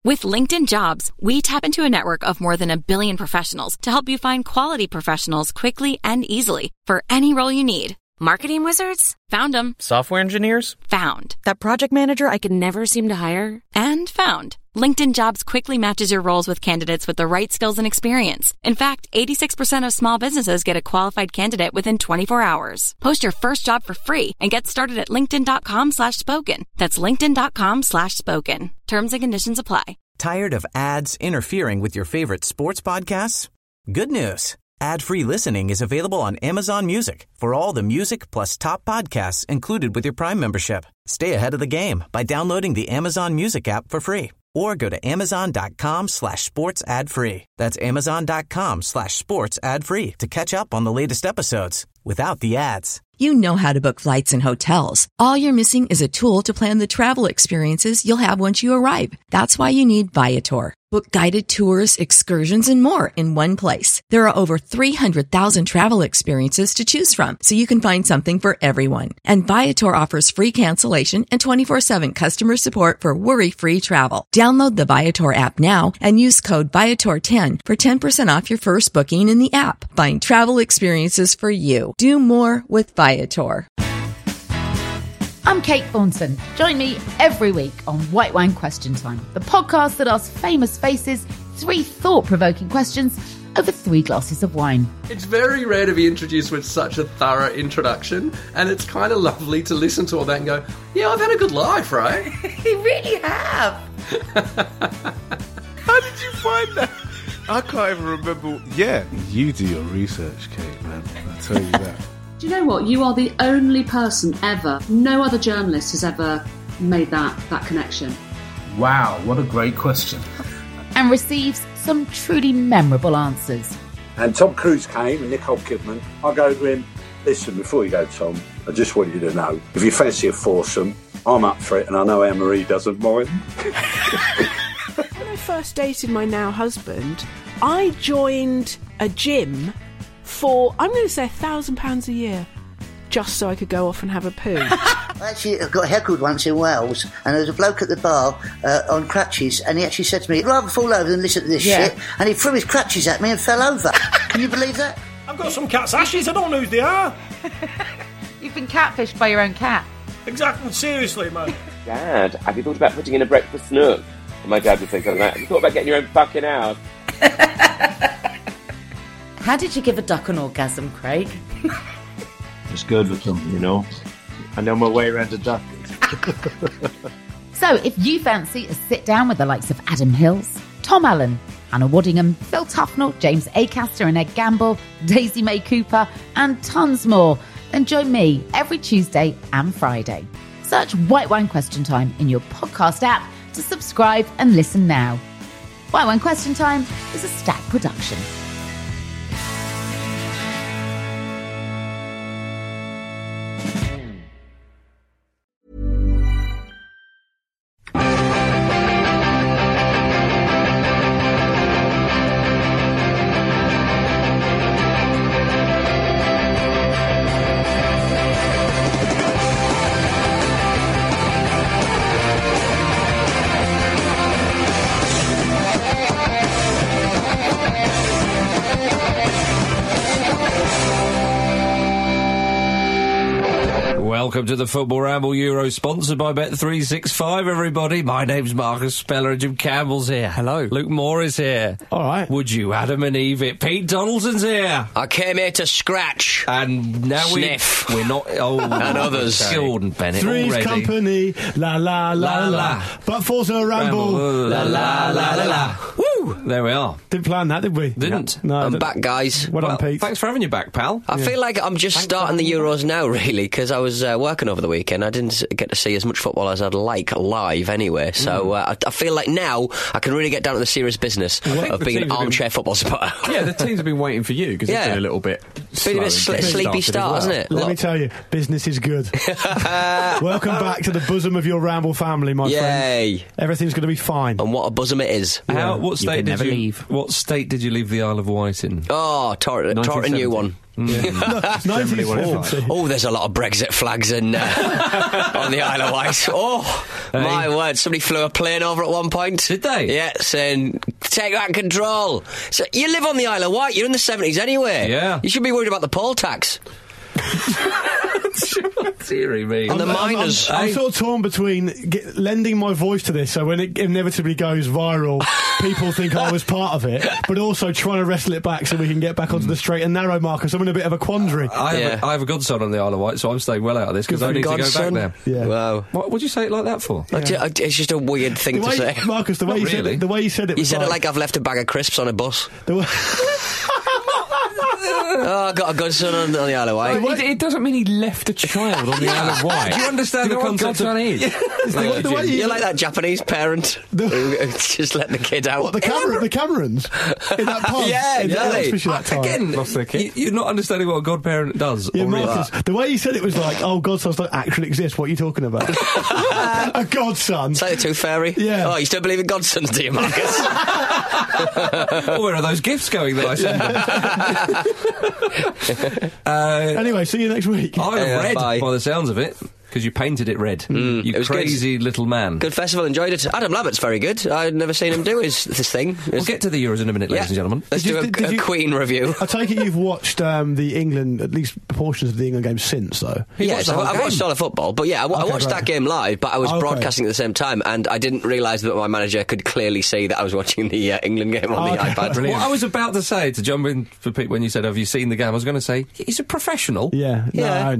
With LinkedIn Jobs, we tap into a network of more than 1 billion professionals to help you find quality professionals quickly and easily for any role you need. Marketing wizards? Found them. Software engineers? Found. That project manager I could never seem to hire? And found. LinkedIn Jobs quickly matches your roles with candidates with the right skills and experience. In fact, 86% of small businesses get a qualified candidate within 24 hours. Post your first job for free and get started at linkedin.com/spoken. That's linkedin.com/spoken. Terms and conditions apply. Tired of ads interfering with your favorite sports podcasts? Good news. Ad-free listening is available on Amazon Music for all the music plus top podcasts included with your Prime membership. Stay ahead of the game by downloading the Amazon Music app for free or go to amazon.com/sports ad free. That's amazon.com/sports ad free to catch up on the latest episodes without the ads. You know how to book flights and hotels. All you're missing is a tool to plan the travel experiences you'll have once you arrive. That's why you need Viator. Book guided tours, excursions, and more in one place. There are over 300,000 travel experiences to choose from, so you can find something for everyone. And Viator offers free cancellation and 24/7 customer support for worry-free travel. Download the Viator app now and use code Viator10 for 10% off your first booking in the app. Find travel experiences for you. Do more with Viator. I'm Kate Thornton. Join me every week on White Wine Question Time, the podcast that asks famous faces 3 thought-provoking questions over 3 glasses of wine. It's very rare to be introduced with such a thorough introduction, and it's kind of lovely to listen to all that and go, yeah, I've had a good life, right? You really have. How did you find that? I can't even remember. Yeah, you do your research, Kate, man. I'll tell you that. Do you know what? You are the only person ever, no other journalist has ever made that connection. Wow, what a great question. And receives some truly memorable answers. And Tom Cruise came and Nicole Kidman. I go to him, listen, before you go, Tom, I just want you to know, if you fancy a foursome, I'm up for it, and I know Anne-Marie doesn't mind. When I first dated my now husband, I joined a gym for, I'm going to say, £1,000 a year, just so I could go off and have a poo. Actually, I got heckled once in Wales, and there was a bloke at the bar on crutches, and he actually said to me, I'd rather fall over than listen to this shit, and he threw his crutches at me and fell over. Can you believe that? I've got some cat's ashes, I don't know who they are. You've been catfished by your own cat. Exactly, seriously, man. Dad, have you thought about putting in a breakfast nook? And my dad would say something like that. Have you thought about getting your own fucking house? How did you give a duck an orgasm, Craig? Just good with them, you know. I know my way around a duck. So, if you fancy a sit-down with the likes of Adam Hills, Tom Allen, Hannah Waddingham, Phil Tufnell, James Acaster and Ed Gamble, Daisy May Cooper, and tons more, then join me every Tuesday and Friday. Search White Wine Question Time in your podcast app to subscribe and listen now. White Wine Question Time is a Stack production. Welcome to the Football Ramble Euro, sponsored by Bet365, everybody. My name's Marcus Speller and Jim Campbell's here. Hello. Luke Moore is here. All right. Would you, Adam and Eve it? Pete Donaldson's here. I came here to scratch. And now Sniff. we're not... Oh, and others. Gordon Bennett Three's already. Company, la la la la. But Forza a Ramble, la la la la la. Woo! There we are. Didn't plan that, did we? Didn't. No. I'm back, guys. Well done, Pete. Thanks for having you back, pal. I feel like I'm just starting the Euros now, really, because I was working over the weekend. I didn't get to see as much football as I'd like live anyway, so I feel like now I can really get down to the serious business of being an armchair football supporter. Yeah, the teams have been waiting for you, because it's been a little bit been a bit sleepy start, hasn't it? Let me tell you, business is good. Welcome back to the bosom of your Ramble family, my friend. Everything's going to be fine. And what a bosom it is. What state did you leave the Isle of Wight in? Oh, taught a new one. Oh, there's a lot of Brexit flags on the Isle of Wight. Oh, my word. Somebody flew a plane over at one point. Did they? Yeah, saying, take back control. So you live on the Isle of Wight. You're in the 70s anyway. Yeah. You should be worried about the poll tax. Deary me. And the miners. I'm sort of torn between lending my voice to this, so when it inevitably goes viral, people think I was part of it, but also trying to wrestle it back so we can get back onto the straight and narrow, Marcus. I'm in a bit of a quandary. I have a godson on the Isle of Wight, so I'm staying well out of this because I need to go back there. Yeah. Wow. What would you say it like that for? It's just a weird thing to say. Marcus, the way you said it, you said it like I've left a bag of crisps on a bus. Oh, I got a godson on the Isle of Wight. It doesn't mean he left a child on the Isle of Wight. Do you understand the concept of is? You're like that Japanese parent who just let the kid out. What, the Camerons? In that pub? Again, lost their kid. You're not understanding what a godparent does. Yeah, Marcus, the way you said it was like, oh, godsons don't actually exist. What are you talking about? A godson? It's like the Tooth Fairy? Yeah. Oh, you still believe in godsons, do you, Marcus? Where are those gifts going that I sent them? Anyway, see you next week. I have read, by the sounds of it, because you painted it red. You crazy little man. Good festival, enjoyed it. Adam Lambert's very good. I'd never seen him do this thing. We'll get to the Euros in a minute, ladies and gentlemen. Let's do a Queen review. I take it you've watched the England, at least portions of the England game since, though. Yes, I've watched all the football, but I watched that game live, but I was broadcasting at the same time, and I didn't realise that my manager could clearly see that I was watching the England game on the iPad. What I was about to say, to jump in for Pete when you said, have you seen the game, I was going to say, he's a professional. Yeah. No.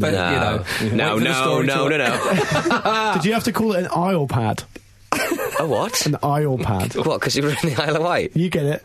Did you have to call it an Isle pad? A what? An Isle pad. What, because you were in the Isle of Wight? You get it.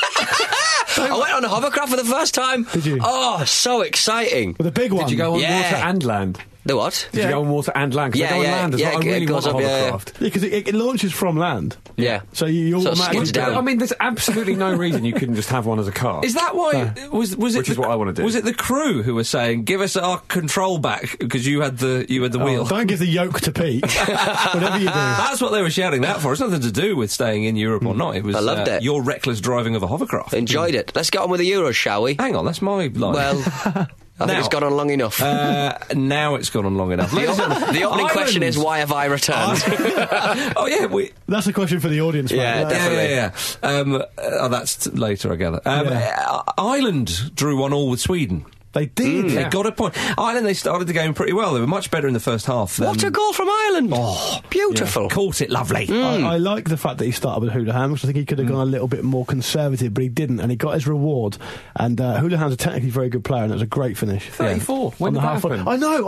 I went on a hovercraft for the first time. Did you? Oh, so exciting. With a big one. Did you go on water and land? The what? Did you go on water and land? Because I go on land as well. I really want a hovercraft. Yeah, because it launches from land. Yeah. So you automatically... down. I mean, there's absolutely no reason you couldn't just have one as a car. Is that why... Was it Which is what I want to do. Was it the crew who were saying, give us our control back, because you had the wheel? Don't give the yoke to Pete. Whatever you do. That's what they were shouting that for. It's nothing to do with staying in Europe or not. It was I loved it. Your reckless driving of a hovercraft. Enjoyed it. Let's get on with the Euros, shall we? Hang on, that's my line. Well... I think it's gone on long enough. Now it's gone on long enough. The opening question is, why have I returned? Oh, yeah. That's a question for the audience, mate. Yeah, definitely. That's later, I gather. Ireland drew 1-1 with Sweden. They did. They got a point. Ireland, they started the game pretty well. They were much better in the first half. What a goal from Ireland! Oh, beautiful. Yeah, caught it lovely. I like the fact that he started with Houlihan, which I think he could have gone a little bit more conservative, but he didn't, and he got his reward. And Houlihan's a technically very good player, and it was a great finish. 34. When did that happen? I know.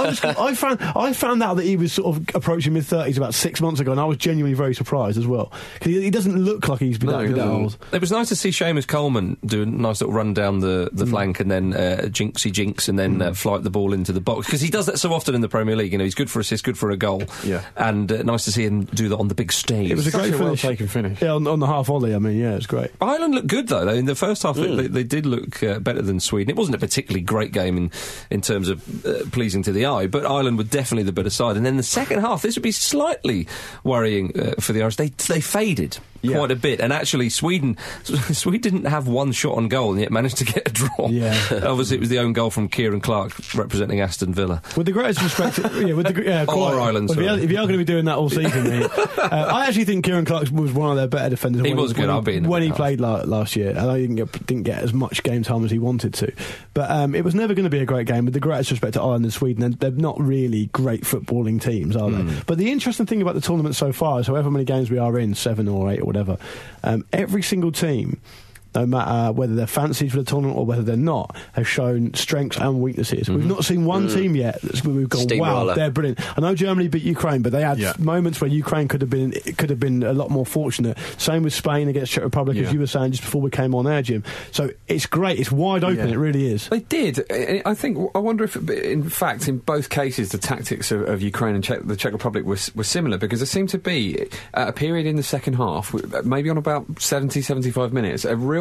I found out that he was sort of approaching mid-30s about 6 months ago, and I was genuinely very surprised as well. Because he doesn't look like he's been that old. It was nice to see Seamus Coleman do a nice little run down the flank, and then jinx and then flight the ball into the box, because he does that so often in the Premier League. You know, he's good for assists, good for a goal. Yeah, and nice to see him do that on the big stage. It was a great well-taken finish. Yeah, on the half volley. I mean, yeah, it's great. Ireland looked good though. In the first half, they did look better than Sweden. It wasn't a particularly great game in terms of pleasing to the eye, but Ireland were definitely the better side. And then the second half, this would be slightly worrying for the Irish. They faded. Yeah. Quite a bit, and actually Sweden didn't have one shot on goal and yet managed to get a draw. Yeah. Obviously it was the own goal from Kieran Clark representing Aston Villa. With the greatest respect, or Ireland. Well, if you are going to be doing that all season, mate, I actually think Kieran Clark was one of their better defenders. He was good. When he played last year, and I didn't get as much game time as he wanted to. But it was never going to be a great game. With the greatest respect to Ireland and Sweden, they're not really great footballing teams, are they? But the interesting thing about the tournament so far is, however many games we are in, 7 or 8 or whatever, every single team, no matter whether they're fancied for the tournament or whether they're not, have shown strengths and weaknesses. We've not seen one team yet where we've gone, wow, they're brilliant. I know Germany beat Ukraine, but they had moments where Ukraine could have been a lot more fortunate. Same with Spain against Czech Republic, as you were saying just before we came on air, Jim. So it's great. It's wide open. It really is. They did. I wonder if, in fact, in both cases, the tactics of Ukraine and the Czech Republic were similar, because there seemed to be a period in the second half, maybe on about 70, 75 minutes, a real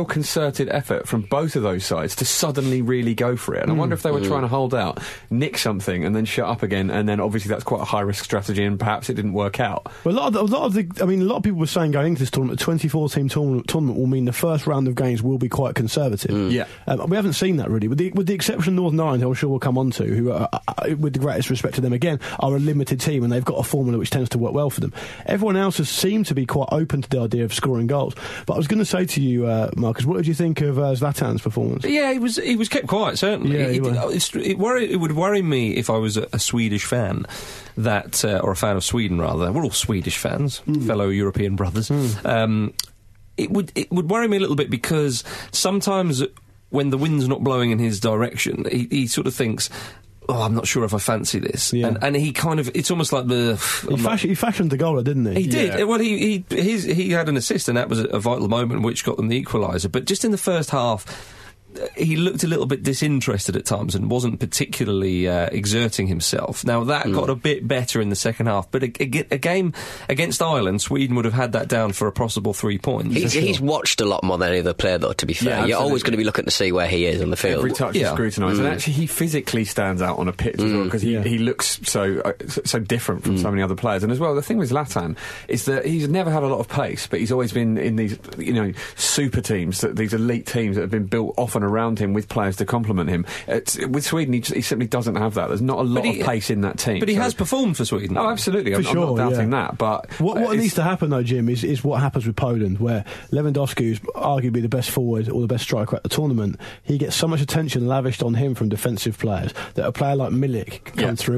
real concerted effort from both of those sides to suddenly really go for it. And I wonder if they were trying to hold out, nick something, and then shut up again. And then obviously that's quite a high-risk strategy, and perhaps it didn't work out. Well, a lot of people were saying going into this tournament, a 24-team tournament will mean the first round of games will be quite conservative. Yeah. We haven't seen that really, with the exception of Northern Ireland, who I'm sure we'll come on to, who, with the greatest respect to them again, are a limited team and they've got a formula which tends to work well for them. Everyone else has seemed to be quite open to the idea of scoring goals. But I was going to say to you, Marcus, what did you think of Zlatan's performance? Yeah, he was kept quiet, certainly. Yeah, it would worry me if I was a Swedish fan, that or a fan of Sweden rather. We're all Swedish fans, fellow European brothers. It would worry me a little bit, because sometimes when the wind's not blowing in his direction, he sort of thinks, oh, I'm not sure if I fancy this. Yeah. And he kind of, it's almost like he fashioned the goal, didn't he? He did. Well, he had an assist, and that was a vital moment which got them the equaliser. But just in the first half, he looked a little bit disinterested at times and wasn't particularly exerting himself. Now, that got a bit better in the second half, but a game against Ireland, Sweden would have had that down for a possible 3 points. He's watched a lot more than any other player, though, to be fair. Yeah, you're always going to be looking to see where he is on the field. Every touch is scrutinised, and actually he physically stands out on a pitch as well, because he looks so different from so many other players. And as well, the thing with Zlatan is that he's never had a lot of pace, but he's always been in these super teams, these elite teams that have been built often around him with players to complement him. With Sweden, he simply doesn't have that. There's not a lot of pace in that team. But he has performed for Sweden. Oh, absolutely. I'm not doubting that. But what needs to happen, though, Jim, is what happens with Poland, where Lewandowski, who's arguably the best forward or the best striker at the tournament, he gets so much attention lavished on him from defensive players that a player like Milik can come through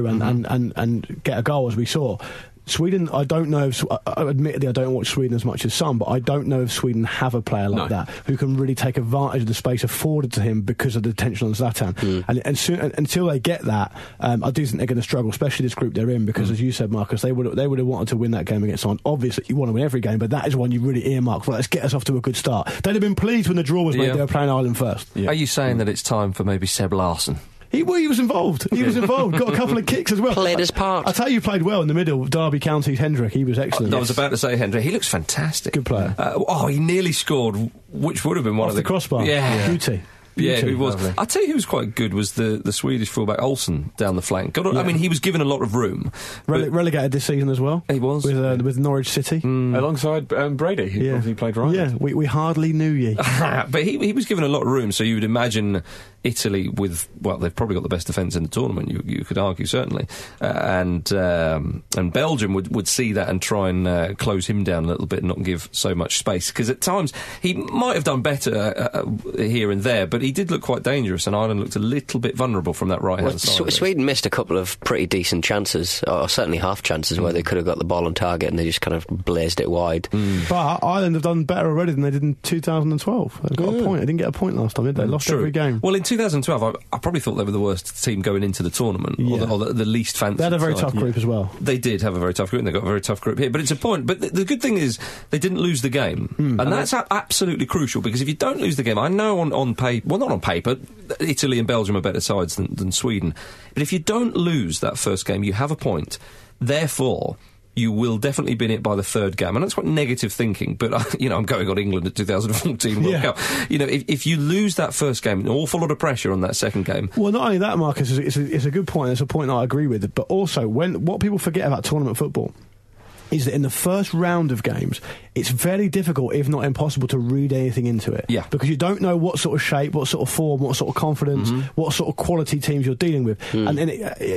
and get a goal, as we saw. Sweden, I don't know if, admittedly I don't watch Sweden as much as some, but I don't know if Sweden have a player like that who can really take advantage of the space afforded to him because of the attention on Zlatan. And until they get that, I do think they're going to struggle, especially this group they're in, because as you said, Marcus, they would have wanted to win that game against Ireland. Obviously you want to win every game, but that is one you really earmark for. Let's get us off to a good start. They'd have been pleased when the draw was made. They were playing Ireland first. Are you saying that it's time for maybe Seb Larsson? He was involved. Got a couple of kicks as well. Played his part. I tell you, played well in the middle. Derby County's Hendrick. He was excellent. I was about to say Hendrick. He looks fantastic. Good player. He nearly scored, which would have been one of the crossbar. Yeah. Beauty. Yeah, he was. I'll tell you who was quite good was the Swedish fullback Olsen down the flank. I mean, he was given a lot of room. Relegated this season as well. He was. With Norwich City. Alongside Brady, who obviously played right. Yeah, we hardly knew ye. But he was given a lot of room, so you would imagine Italy they've probably got the best defence in the tournament, you could argue, certainly. And Belgium would see that and try and close him down a little bit and not give so much space. Because at times, he might have done better here and there, but he did look quite dangerous, and Ireland looked a little bit vulnerable from that right-hand side. Sweden missed a couple of pretty decent chances, or certainly half chances, where they could have got the ball on target and they just kind of blazed it wide. But Ireland have done better already than they did in 2012. They got a point. They didn't get a point last time, did they? Lost every game. Well, in 2012, I probably thought they were the worst team going into the tournament, or the least fancy. They had a very side. tough group as well. They did have a very tough group, and they got a very tough group here. But it's a point. But the good thing is they didn't lose the game, and that's absolutely crucial, because if you don't lose the game, I know on paper, well, not on paper, Italy and Belgium are better sides than Sweden. But if you don't lose that first game, you have a point. Therefore, you will definitely be in it by the third game. And that's quite negative thinking, but, I'm going on England at 2014 World Cup. If you lose that first game, an awful lot of pressure on that second game. Well, not only that, Marcus, it's a good point. It's a point I agree with. But also, what people forget about tournament football is that in the first round of games, it's very difficult, if not impossible, to read anything into it. Yeah. Because you don't know what sort of shape, what sort of form, what sort of confidence, what sort of quality teams you're dealing with. And then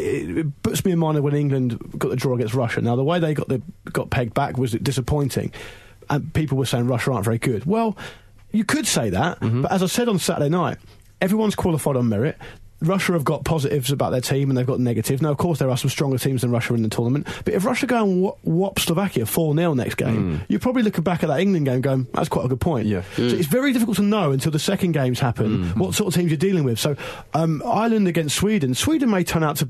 it puts me in mind of when England got the draw against Russia. Now, the way they got pegged back was disappointing, and people were saying Russia aren't very good. Well, you could say that, but as I said on Saturday night, everyone's qualified on merit. Russia have got positives about their team and they've got negatives. Now, of course, there are some stronger teams than Russia in the tournament, but if Russia go and whop Slovakia 4-0 next game, you're probably looking back at that England game going, that's quite a good point. So it's very difficult to know until the second games happen what sort of teams you're dealing with. So Ireland against Sweden may turn out to be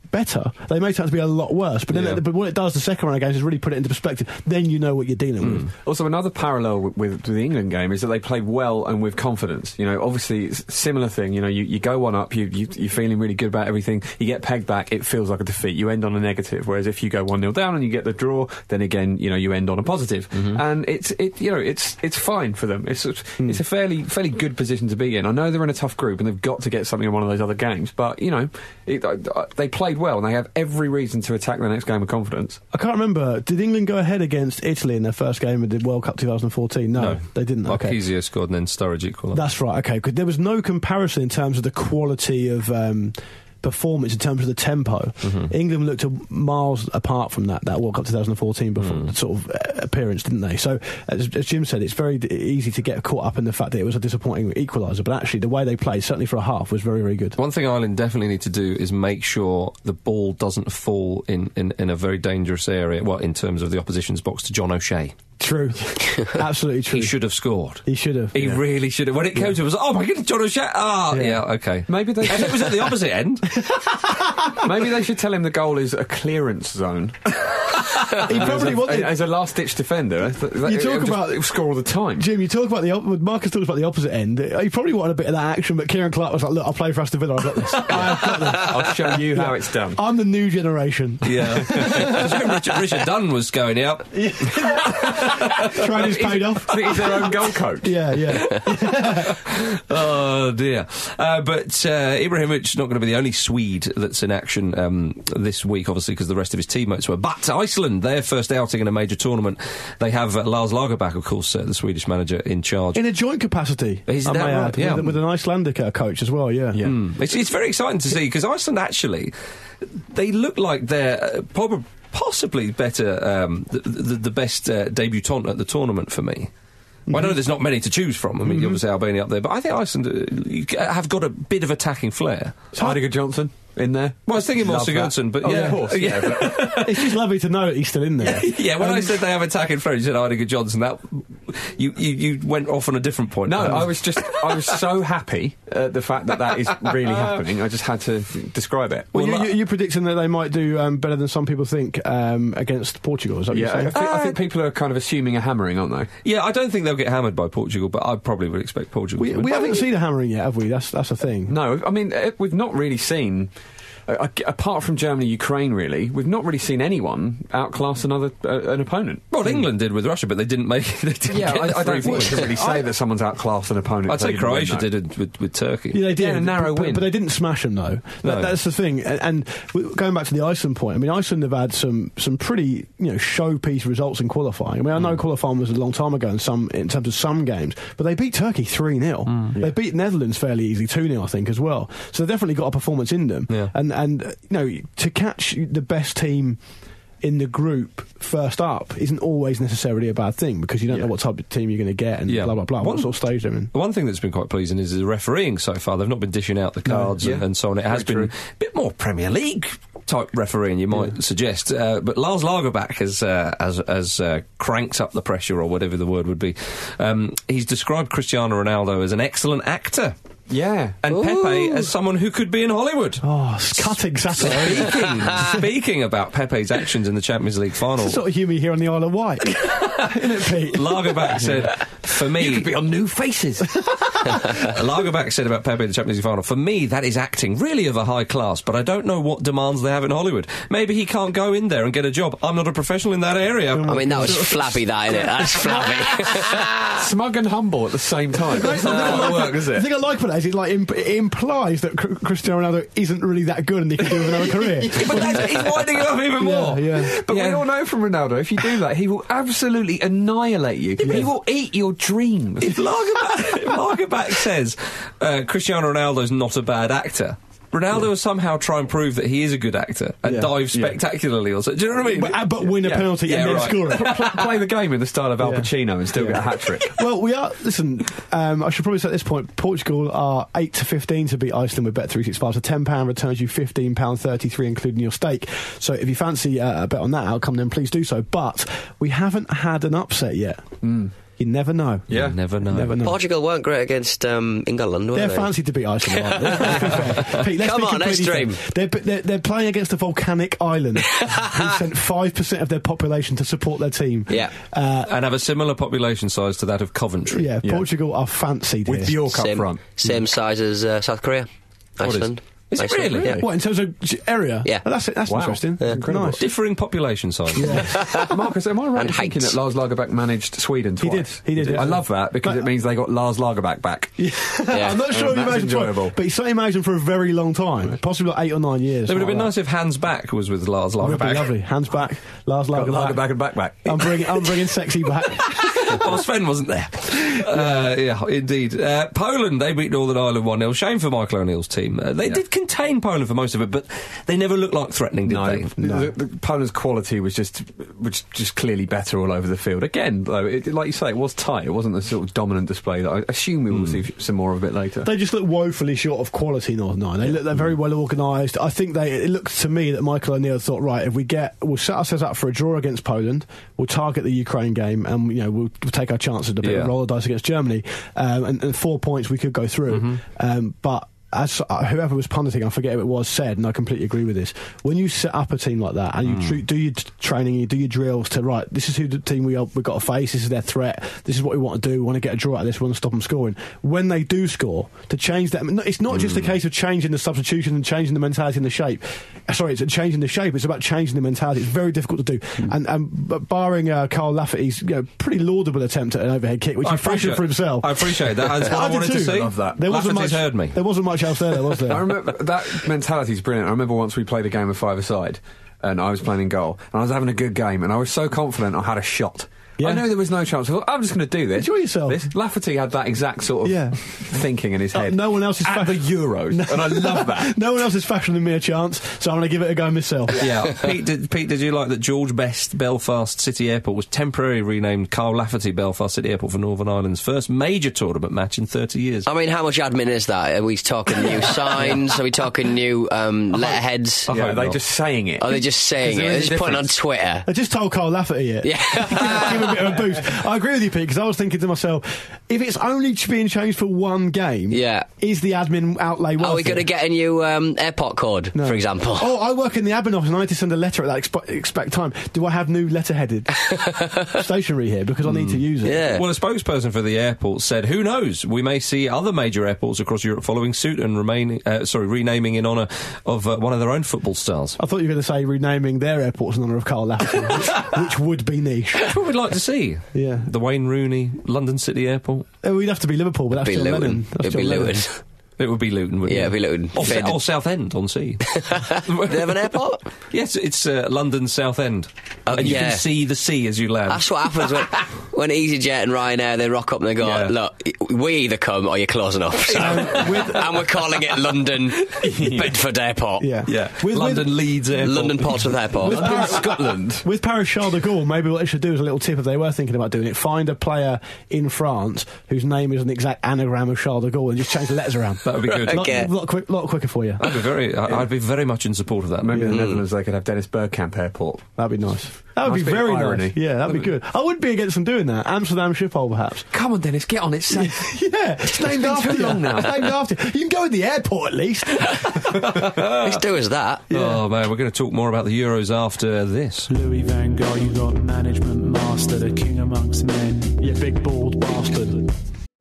better. They may turn out to be a lot worse. But then, but what it does the second round of games is really put it into perspective. Then you know what you're dealing with. Also, another parallel with the England game is that they played well and with confidence. You know, obviously, it's a similar thing. You know, you go one up, you're feeling really good about everything. You get pegged back, it feels like a defeat. You end on a negative. Whereas if you go 1-0 down and you get the draw, then again, you know, you end on a positive. And it's fine for them. It's a fairly good position to be in. I know they're in a tough group and they've got to get something in one of those other games, but you know, they played well and they have every reason to attack the next game with confidence. I can't remember. Did England go ahead against Italy in their first game of the World Cup 2014? No, they didn't. Marquisio scored and then Sturridge equalised. That's right. Okay, because there was no comparison in terms of the quality of performance, in terms of the tempo. England looked miles apart from that World Cup 2014 sort of appearance, didn't they? So, as Jim said, it's very easy to get caught up in the fact that it was a disappointing equaliser, but actually the way they played, certainly for a half, was very, very good. One thing Ireland definitely need to do is make sure the ball doesn't fall in a very dangerous area, well, in terms of the opposition's box, to John O'Shea. True. Absolutely true. He should have scored. He should have. He really should have. When it came to it, it was, oh my goodness, John O'Shea. Okay. Maybe they and it was at the opposite end. Maybe they should tell him the goal is a clearance zone. He probably wasn't. As a last-ditch defender, you talk about it score all the time. Jim, you talk about Marcus talks about the opposite end. He probably wanted a bit of that action, but Kieran Clark was like, "Look, I'll play for Aston Villa. I've got this. I've got this. I'll show you how it's done. I'm the new generation." Yeah. Richard Dunn was going out. Training's paid off. He's their own goal coach. Yeah. Oh dear. But Ibrahimovic not going to be the only Swede that's in action this week, obviously, because the rest of his teammates were. But Iceland, their first outing in a major tournament, they have Lars Lagerbäck, of course, the Swedish manager, in charge. In a joint capacity, is that right? Yeah. With an Icelandic coach as well, yeah. It's very exciting to see, because Iceland, actually, they look like they're possibly better, the best debutant at the tournament for me. Well, I know there's not many to choose from. I mean, obviously Albania up there, but I think Iceland have got a bit of attacking flair. Heidegger Johnson in there. Well, I was thinking more Sigurdsson, but of course. Yeah. But it's just lovely to know that he's still in there. When I said they have attacking flair, you said Heidegger Johnson. That you went off on a different point. No, I was so happy at the fact that is really happening. I just had to describe it. Well, you're predicting that they might do better than some people think against Portugal. Is that what you're saying? I think people are kind of assuming a hammering, aren't they? Yeah, I don't think they'll get hammered by Portugal, but I probably would expect Portugal to win. We haven't seen a hammering yet, have we? That's a thing. No, I mean, we've not really seen... apart from Germany, Ukraine, really, we've not really seen anyone outclass an opponent. Well, England did with Russia, but they didn't make. I don't think we can really say that someone's outclassed an opponent. I'd say Croatia did it with Turkey. Yeah, they did. A narrow win, but they didn't smash them though. That's the thing. And going back to the Iceland point, I mean, Iceland have had some pretty showpiece results in qualifying. I mean, I know qualifying was a long time ago in terms of some games, but they beat Turkey 3-0. They beat Netherlands fairly easily 2-0, I think, as well. So they've definitely got a performance in them. Yeah. And to catch the best team in the group first up isn't always necessarily a bad thing, because you don't know what type of team you're going to get and blah, blah, blah, what sort of stage they're in. One thing that's been quite pleasing is the refereeing so far. They've not been dishing out the cards and so on. It has been a bit more Premier League type refereeing, you might suggest. But Lars Lagerbäck has cranked up the pressure, or whatever the word would be. He's described Cristiano Ronaldo as an excellent actor. Yeah. And Pepe as someone who could be in Hollywood. Oh, cutting satire. Speaking about Pepe's actions in the Champions League final. It's the sort of humour here on the Isle of Wight. Isn't it, Pete? Lagerbäck said, for me... You could be on New Faces. Lagerbäck said about Pepe in the Champions League final, for me, that is acting really of a high class, but I don't know what demands they have in Hollywood. Maybe he can't go in there and get a job. I'm not a professional in that area. I mean, that was flabby, that, isn't it? That's flabby. Smug and humble at the same time. That's not going to work, is it? The thing I like about that is it implies that Cristiano Ronaldo isn't really that good and he can do with another career. But he's winding it up even more. Yeah. But we all know from Ronaldo, if you do that, he will absolutely annihilate you. He will eat your dreams. If Lagerbäck says Cristiano Ronaldo's not a bad actor, Ronaldo will somehow try and prove that he is a good actor and dive spectacularally or so. Do you know what I mean? But win a penalty and then score it. Play the game in the style of Al Pacino and still get a hat-trick. Well, we are... Listen, I should probably say at this point, Portugal are 8-15 to beat Iceland with Bet365. So £10 returns you £15.33, including your stake. So if you fancy a bet on that outcome, then please do so. But we haven't had an upset yet. You never know. Yeah. Never know. Never know. Portugal weren't great agast England, were They're they? fancy to beat Iceland, aren't they? Let's be fair. Pete, let's Come be on, let's completely dream. fair. They're playing against a volcanic island who sent 5% of their population to support their team. Yeah. And have a similar population size to that of Coventry. Yeah, Portugal are fancied With here. Bjork up front. Same size as South Korea, Iceland. Is it Iceland, really? Yeah. What, in terms of area? Yeah. Oh, that's Wow. interesting. Yeah. Incredible. Nice. Differing population size. Marcus, am I right And in thinking heights. that Lars Lagerbäck managed Sweden twice? He did. I love that because it means they got Lars Lagerbäck back. I'm not sure if he That's managed him enjoyable. twice, but he certainly managed him for a very long time, possibly like 8 or 9 years. It would have been something nice if Hans Back was with Lars like that. Would be Lagerbäck. lovely. Hands back, Lars Lagerbäck. Lagerbäck and back. I'm bringing sexy back. Well, Sven wasn't there. Yeah, indeed. Poland, they beat Northern Ireland 1-0. Shame for Michael O'Neill's team. They did contain Poland for most of it, but they never looked like threatening, did they? No. Poland's quality was just clearly better all over the field. Again, though, like you say, it was tight. It wasn't the sort of dominant display that I assume we will see some more of a bit later. They just look woefully short of quality, Northern Ireland. They're very well organised. I think it looks to me that Michael O'Neill thought, right, if we'll set ourselves up for a draw against Poland, we'll target the Ukraine game, and we'll take our chances a bit, roll the dice against Germany, and 4 points we could go through. But as whoever was punting, I forget who it was, said, and I completely agree with this, when you set up a team like that and you do your training, you do your drills to, right, this is who the team we've got to face, this is their threat, this is what we want to do, we want to get a draw out of this, we want to stop them scoring. When they do score, to change that, it's not just a case of changing the substitution and changing the mentality and the shape. Sorry, it's changing the shape, it's about changing the mentality. It's very difficult to do. But barring Carl Lafferty's pretty laudable attempt at an overhead kick, which he fashioned for himself. I appreciate that. That's what I wanted to see. I love that. There wasn't much heard me. There wasn't much else there, was there? I remember that mentality is brilliant. I remember once we played a game of five-a-side and I was playing in goal and I was having a good game and I was so confident I had a shot. Yeah. I know there was no chance. I thought, I'm just going to do this. Enjoy yourself. Lafferty had that exact sort of thinking in his head. No one else is at the Euros, and I love that. No one else is fashioning me a chance, so I'm going to give it a go myself. Yeah, Pete, did you like that George Best Belfast City Airport was temporarily renamed Carl Lafferty Belfast City Airport for Northern Ireland's first major tournament match in 30 years? I mean, how much admin is that? Are we talking new signs? Are we talking new letterheads? Are they just saying it? Are they just saying it? They're just putting it on Twitter. I just told Carl Lafferty it. Yeah. Give him a bit of a boost. I agree with you, Pete, because I was thinking to myself, if it's only being changed for one game, is the admin outlay worth it? Are we going to get a new airport code, for example? Oh, I work in the admin office and I need to send a letter at that expect time. Do I have new letter-headed stationery here because I need to use it? Yeah. Well, a spokesperson for the airport said, who knows, we may see other major airports across Europe following suit and renaming in honour of one of their own football stars. I thought you were going to say renaming their airports in honour of Carl Lafferty, which would be niche. That's what we'd like to see. Yeah. The Wayne Rooney London City Airport. We'd have to be Liverpool, but that's It'd be still Luton. Lennon. That's It'd still be Lennon. Luton. It would be Luton, wouldn't it? Yeah, it'd be Luton. Or Southend on Sea. They have an airport? Yes, it's London Southend. And you can see the sea as you land. That's what happens when EasyJet and Ryanair, they rock up and they go, look, we either come or you're close enough. So, and we're calling it London Bedford Airport. Yeah. London Leeds Airport. London Portsmouth Airport. Scotland. With Paris Charles de Gaulle, maybe what they should do is a little tip if they were thinking about doing it. Find a player in France whose name is an exact anagram of Charles de Gaulle and just change the letters around. That would be good. Okay. A lot quicker for you. I'd be very much in support of that. Maybe in the Netherlands they could have Dennis Bergkamp Airport. That'd be nice. That would be Nice bit of very irony. nice. Yeah, that'd be good. I would be against them doing that. Amsterdam Schiphol, perhaps. Come on, Dennis, get on it. Safe. Yeah, it's named after you. long now. It's named after you. You can go in the airport at least. Let's do us that. Oh, man, we're going to talk more about the Euros after this. Louis Van Gaal, you got management master, the king amongst men. You big bald bastard.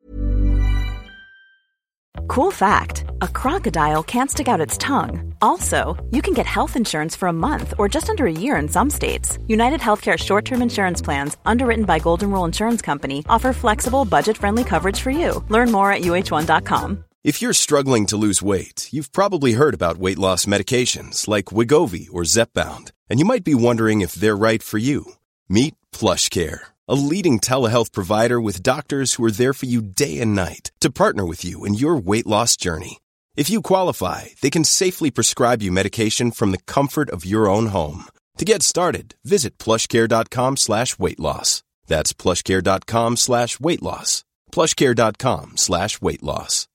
Cool fact, a crocodile can't stick out its tongue. Also, you can get health insurance for a month or just under a year in some states. United Healthcare short-term insurance plans, underwritten by Golden Rule Insurance Company, offer flexible, budget-friendly coverage for you. Learn more at UH1.com. If you're struggling to lose weight, you've probably heard about weight loss medications like Wegovy or Zepbound, and you might be wondering if they're right for you. Meet PlushCare, a leading telehealth provider with doctors who are there for you day and night to partner with you in your weight loss journey. If you qualify, they can safely prescribe you medication from the comfort of your own home. To get started, visit plushcare.com/weightloss. That's plushcare.com/weightloss. plushcare.com/weightloss.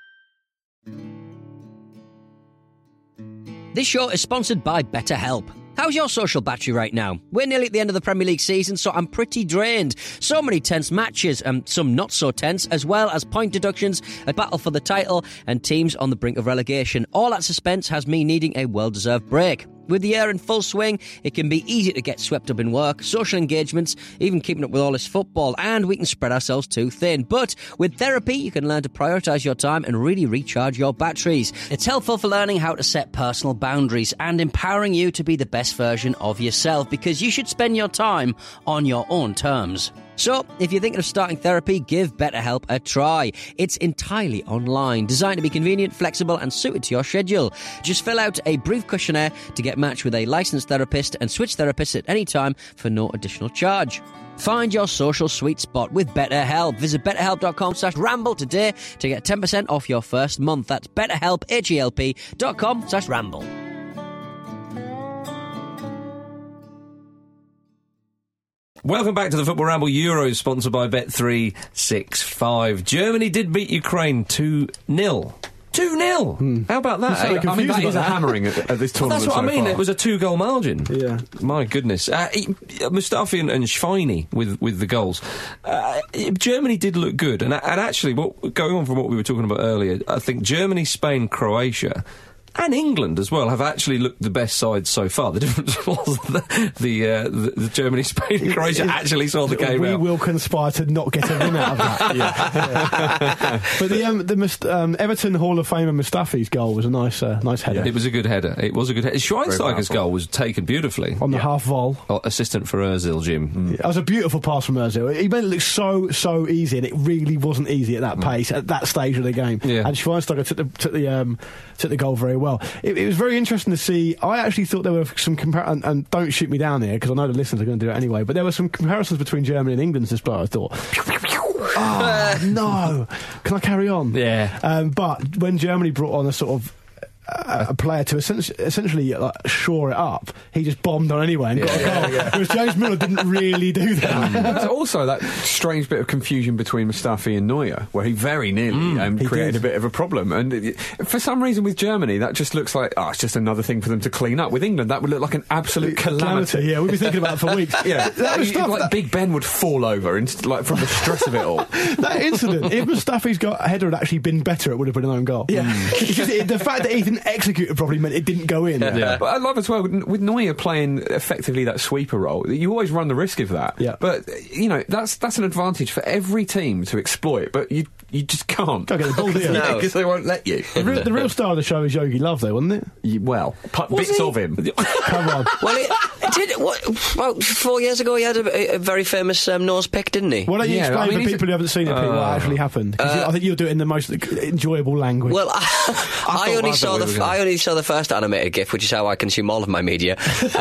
This show is sponsored by BetterHelp. How's your social battery right now? We're nearly at the end of the Premier League season, so I'm pretty drained. So many tense matches, and some not so tense, as well as point deductions, a battle for the title, and teams on the brink of relegation. All that suspense has me needing a well-deserved break. With the year in full swing, it can be easy to get swept up in work, social engagements, even keeping up with all this football, and we can spread ourselves too thin. But with therapy, you can learn to prioritise your time and really recharge your batteries. It's helpful for learning how to set personal boundaries and empowering you to be the best version of yourself, because you should spend your time on your own terms. So, if you're thinking of starting therapy, give BetterHelp a try. It's entirely online, designed to be convenient, flexible and suited to your schedule. Just fill out a brief questionnaire to get matched with a licensed therapist and switch therapists at any time for no additional charge. Find your social sweet spot with BetterHelp. Visit betterhelp.com/ramble today to get 10% off your first month. That's betterhelp, HELP.com/ramble. Welcome back to the Football Ramble Euros, sponsored by Bet365. Germany did beat Ukraine 2-0. 2-0! How about that? I mean, that is a hammering at this tournament. That's what I mean. Far. It was a 2-goal margin. Yeah. My goodness. Mustafi and Schweini with the goals. Germany did look good. And actually, going on from what we were talking about earlier, I think Germany, Spain, Croatia, and England as well have actually looked the best sides so far. The difference was the Germany, Spain, and Croatia actually saw the game out. We will conspire to not get a win out of that. But the Everton Hall of Famer Mustafi's goal was a nice header. It was a good header. Schweinsteiger's goal was taken beautifully on the half volley. Assistant for Ozil, Jim. It was a beautiful pass from Ozil. He made it look so easy, and it really wasn't easy at that pace at that stage of the game. Yeah. And Schweinsteiger took the goal very well. It was very interesting to see. I actually thought there were some comparisons, and don't shoot me down here because I know the listeners are going to do it anyway, but there were some comparisons between Germany and England this part, I thought. Oh, no. Can I carry on? Yeah. But when Germany brought on a sort of a player to essentially shore it up, he just bombed on anyway and got a goal. Whereas James Miller didn't really do that. There's also that strange bit of confusion between Mustafi and Neuer, where he very nearly created a bit of a problem. And for some reason with Germany, that just looks like, it's just another thing for them to clean up. With England, that would look like an absolute calamity. Yeah, we've been thinking about it for weeks. That was stuff like Big Ben would fall over from the stress of it all. That incident, if Mustafi's header had actually been better, it would have been an own goal. Yeah. The fact that he didn't execute it properly meant it didn't go in. Yeah. But I love as well, with Neuer playing effectively that sweeper role, you always run the risk of that. Yeah. But, that's an advantage for every team to exploit, but you just can't. Don't get the ball, do you? No, because they won't let you. The real star of the show is Yogi Love, though, wasn't it? Bits of him. Come on. Well, about 4 years ago he had a very famous nose pick, didn't he? Why don't you explain for people who haven't seen it, Pete, what actually happened? I think you'll do it in the most enjoyable language. Well, I only saw the first animated GIF, which is how I consume all of my media.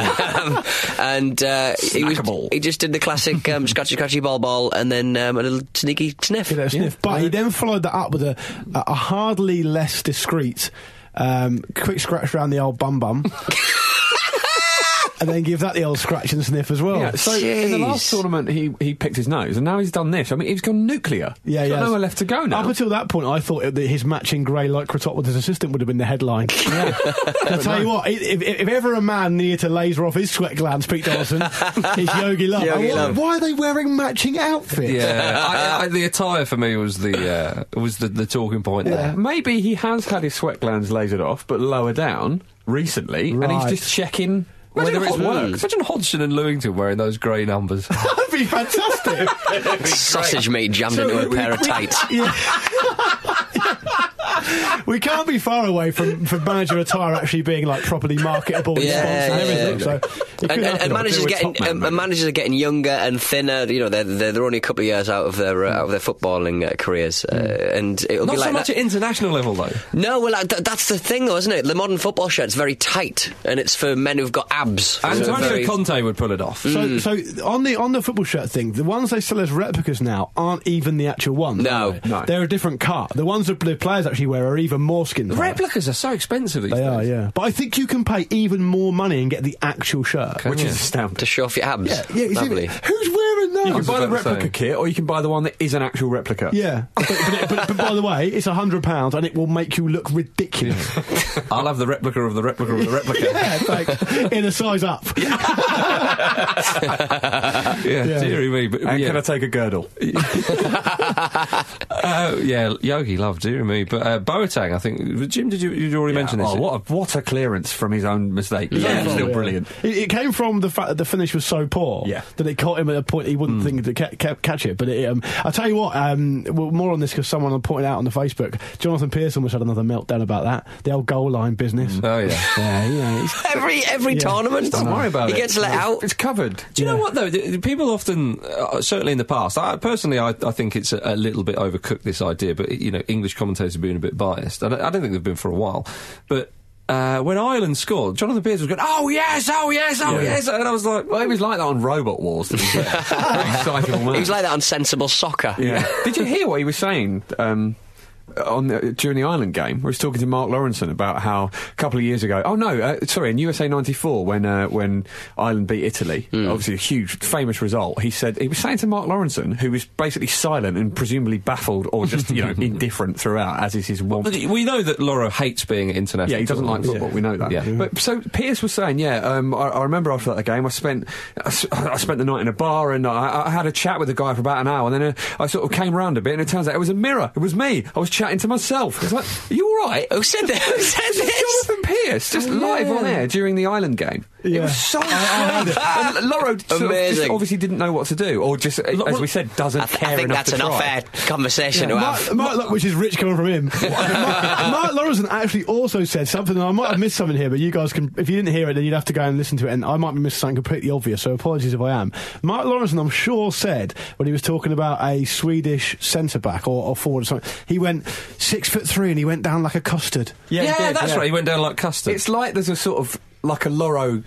He just did the classic scratchy ball, and then a little sneaky sniff. But he then followed that up with a hardly less discreet quick scratch around the old bum. And then give that the old scratch and sniff as well. Yeah, so in the last tournament, he picked his nose, and now he's done this. I mean, he's gone nuclear. Yeah, he's got nowhere left to go now. Up until that point, I thought that his matching grey lycra top with his assistant would have been the headline. I'll tell you what, if ever a man needed to laser off his sweat glands, Pete Dawson, it's Yogi Love. Why are they wearing matching outfits? Yeah, the attire for me was the talking point there. Maybe he has had his sweat glands lasered off, but lower down recently, and he's just checking whether it's worked. Imagine Hodgson and Lewington wearing those grey numbers. That'd be fantastic. Sausage meat jammed into a pair of tights. We can't be far away from manager attire actually being properly marketable and everything. So managers are getting younger and thinner. They're only a couple of years out of their footballing careers, and it'll not be like so much at international level though. No, well that's the thing though, isn't it? The modern football shirt's very tight, and it's for men who've got abs. Antonio Conte would pull it off. So on the football shirt thing, the ones they sell as replicas now aren't even the actual ones. No. They're a different cut. The ones that the players actually wear are even more skin tight. Replicas are so expensive these days. They are, yeah. But I think you can pay even more money and get the actual shirt. Which is astounding. To show off your abs. Yeah, lovely. Who's wearing You can buy the about to replica say. kit, or you can buy the one that is an actual replica. Yeah, but by the way, it's £100 and it will make you look ridiculous. I'll have the replica of the replica of the replica. Yeah, thanks. In a size up. Yeah, dearie me. But, And yeah. can I take a girdle? Yeah, Yogi loved dearie me. But Boateng, I think, Jim, you'd already mention this? What a clearance from his own mistake. Yeah. Still brilliant. It came from the fact that the finish was so poor that it caught him at a point he wouldn't think to catch it. But I'll tell you what, well, more on this because someone pointed out on the Facebook, Jonathan Pearce almost had another meltdown about that. The old goal line business. Oh, yeah. Every tournament. Don't worry about it. He gets let out. It's covered. Do you know what, though? People often, certainly in the past, I think it's a little bit overcooked, this idea, but, English commentators have been a bit biased. I don't think they've been for a while. But when Ireland scored, Jonathan Pearce was going, oh yes, and I was like, well, he was like that on Robot Wars, to be fair. Very excitable man. He was like that on Sensible Soccer. Yeah. Did you hear what he was saying during the Ireland game, where he was talking to Mark Lawrenson about how a couple of years ago, in USA 94 when Ireland beat Italy, obviously a huge famous result, he was saying to Mark Lawrenson, who was basically silent and presumably baffled or just indifferent throughout, as is his wont. We know that Loro hates being at international. Yeah, he doesn't like football. We know that. Yeah. But so Pearce was saying, I remember after that game, I spent the night in a bar and I had a chat with the guy for about an hour, and then I sort of came round a bit, and it turns out it was a mirror. It was me. I was chatting to myself. It's like, are you all right? Who said that? Who said this? Jonathan Pearce, just live on air during the Ireland game. It was so funny. And Loro just obviously didn't know what to do, or just, as we said, doesn't care enough to try. I think that's an off-air conversation to have. Which is rich coming from him. Mark Lawrenson actually also said something, and I might have missed something here, but you guys can, if you didn't hear it, then you'd have to go and listen to it, and I might be missing something completely obvious, so apologies if I am. Mark Lawrenson, I'm sure, said, when he was talking about a Swedish centre-back or forward or something, he went 6'3" and he went down like a custard. Yeah, that's right, he went down like custard. It's like there's a sort of, like a Loro,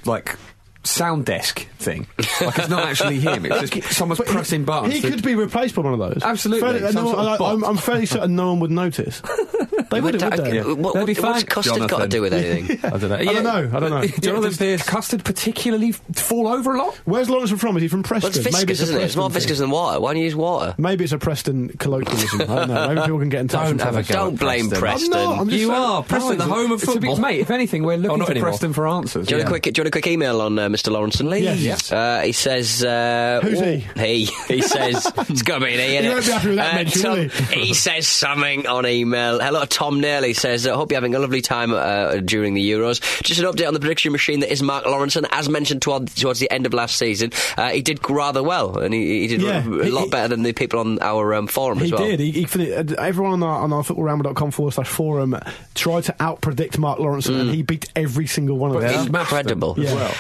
sound desk thing. It's not actually him. It's just someone's pressing buttons. He could be replaced by one of those. Absolutely. I'm fairly certain no one would notice. They wouldn't, would they? What's custard got to do with anything? I don't know. I don't know. Jonathan Pearce, custard particularly fall over a lot? Where's Lawrenson from? Is he from Preston? Well, it's viscous, isn't it? It's more viscous than water. Why don't you use water? Maybe it's a Preston colloquialism. I don't know. Maybe people can get in touch. Don't blame Preston. You are Preston, the home of football. Mate, if anything, we're looking to Preston for answers. Do you want a quick email on Mr. Lawrenson? Yes. He says... Who's he? He says... It's got to be an E, He won't be happy with that mention, will he? He says something on email. Hello, Tom Nearly says, hope you're having a lovely time during the Euros. Just an update on the prediction machine that is Mark Lawrenson. As mentioned towards the end of last season, he did rather well, and he did a lot better than the people on our forum as well. He did. Everyone on our footballramble.com/forum tried to out-predict Mark Lawrenson, and he beat every single one of them. Incredible.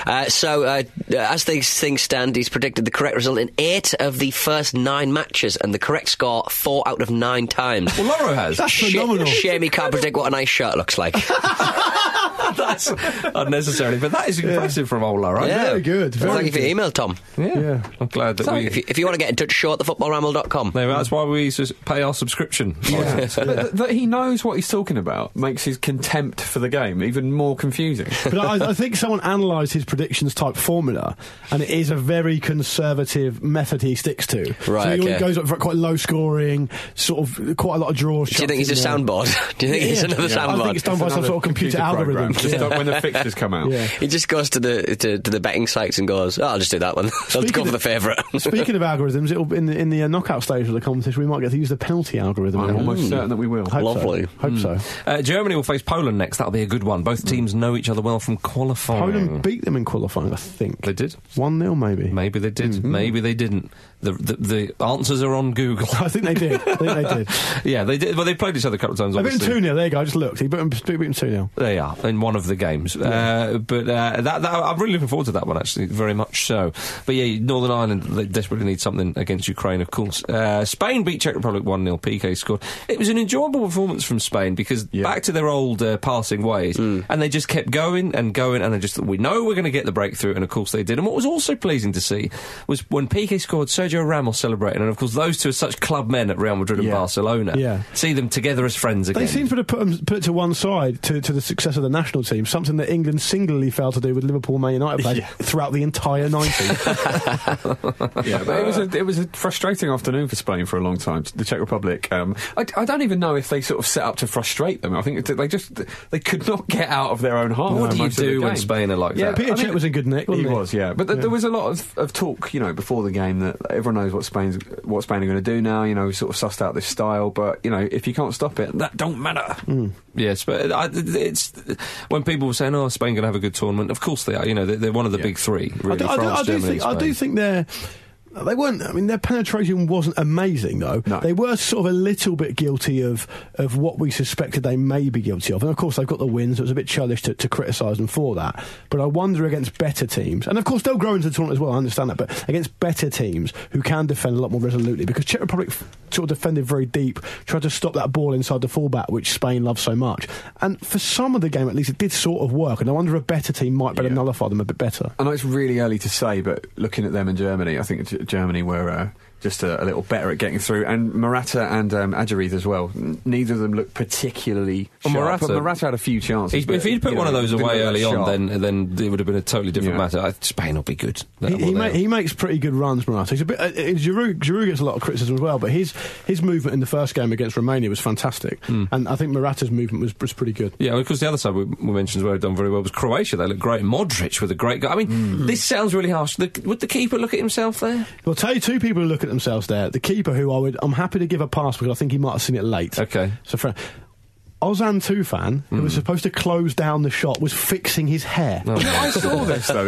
As things stand, he's predicted the correct result in 8 of the first 9 matches, and the correct score 4 out of 9 times. Well, Loro has. That's phenomenal. Shame he can't predict what a nice shirt looks like. That's unnecessary, but that is impressive from old Loro. Yeah. Very good. Thank you for your email, Tom. Yeah. I'm glad that if you want to get in touch, show at thefootballramble.com. No, that's why we pay our subscription. That he knows what he's talking about makes his contempt for the game even more confusing. But I think someone analysed his predictions type formula, and it is a very conservative method he sticks to. Right, so he goes up for quite low scoring, sort of quite a lot of draws. Do you think he's a soundboard? Do you think he's another soundboard? I think it's done by some sort of computer algorithm. Just when the fixtures come out. Yeah. He just goes to the betting sites and goes, I'll just do that one. I'll go for the favourite. Speaking of algorithms, it'll in the knockout stage of the competition, we might get to use the penalty algorithm. I'm almost certain that we will. Lovely. Hope so. Germany will face Poland next. That'll be a good one. Both teams know each other well from qualifying. Poland beat them in qualifying, I think. They did? 1-0 maybe. Maybe they did. Maybe they didn't. The answers are on Google. I think they did. Yeah, they did. Well, they played each other a couple of times. They beat them 2-0. There you go. I just looked. He beat them 2-0. They are in one of the games. But I'm really looking forward to that one, actually, very much so. But yeah, Northern Ireland, they desperately need something against Ukraine, of course. Spain beat Czech Republic 1-0. PK scored. It was an enjoyable performance from Spain because back to their old passing ways, and they just kept going, and they just thought, we know we're going to get the breakthrough, and of course they did. And what was also pleasing to see was when PK scored, Sergio Sergio Ramos celebrating, and of course those two are such club men at Real Madrid and Barcelona. Yeah. See them together as friends again. They seem to put it to one side to the success of the national team, something that England singularly failed to do with Liverpool, Man United players throughout the entire 90s. Yeah, but it was a frustrating afternoon for Spain for a long time. The Czech Republic. I don't even know if they sort of set up to frustrate them. I think they could not get out of their own half. What do you do when Spain are like that? Peter Cech was in good nick, wasn't he? He was, yeah. But there was a lot of talk, before the game that everyone knows what Spain are going to do now. We sort of sussed out this style, but if you can't stop it, that don't matter. Yes, but it's when people were saying, "Oh, Spain going to have a good tournament." Of course they are. They're one of the big three. Really, France, Germany, and Spain. I do think they weren't. I mean, their penetration wasn't amazing, though. No. They were sort of a little bit guilty of what we suspected they may be guilty of. And of course, they've got the wins. So it was a bit churlish to criticise them for that. But I wonder against better teams, and of course they'll grow into the tournament as well. I understand that, but against better teams who can defend a lot more resolutely, because Czech Republic sort of defended very deep, tried to stop that ball inside the fullback, which Spain loves so much. And for some of the game, at least, it did sort of work. And I wonder if a better team might better nullify them a bit better. I know it's really early to say, but looking at them in Germany, I think Germany were just a little better at getting through, and Morata and Adjariz as well. Neither of them looked particularly sharp. Morata had a few chances. If he'd put one of those away early on, then it would have been a totally different matter. Spain will be good. He makes pretty good runs, Morata. He's a bit. Giroud gets a lot of criticism as well, but his movement in the first game against Romania was fantastic, and I think Morata's movement was pretty good. Yeah, because the other side we mentioned as well, done very well, was Croatia. They looked great. Modric with a great goal. I mean, this sounds really harsh. Would the keeper look at himself there? Well, I'll tell you two people who look at themselves there. The keeper, who I'm happy to give a pass because I think he might have seen it late. Okay. So Ozan Tufan, who was supposed to close down the shot, was fixing his hair. I saw this though.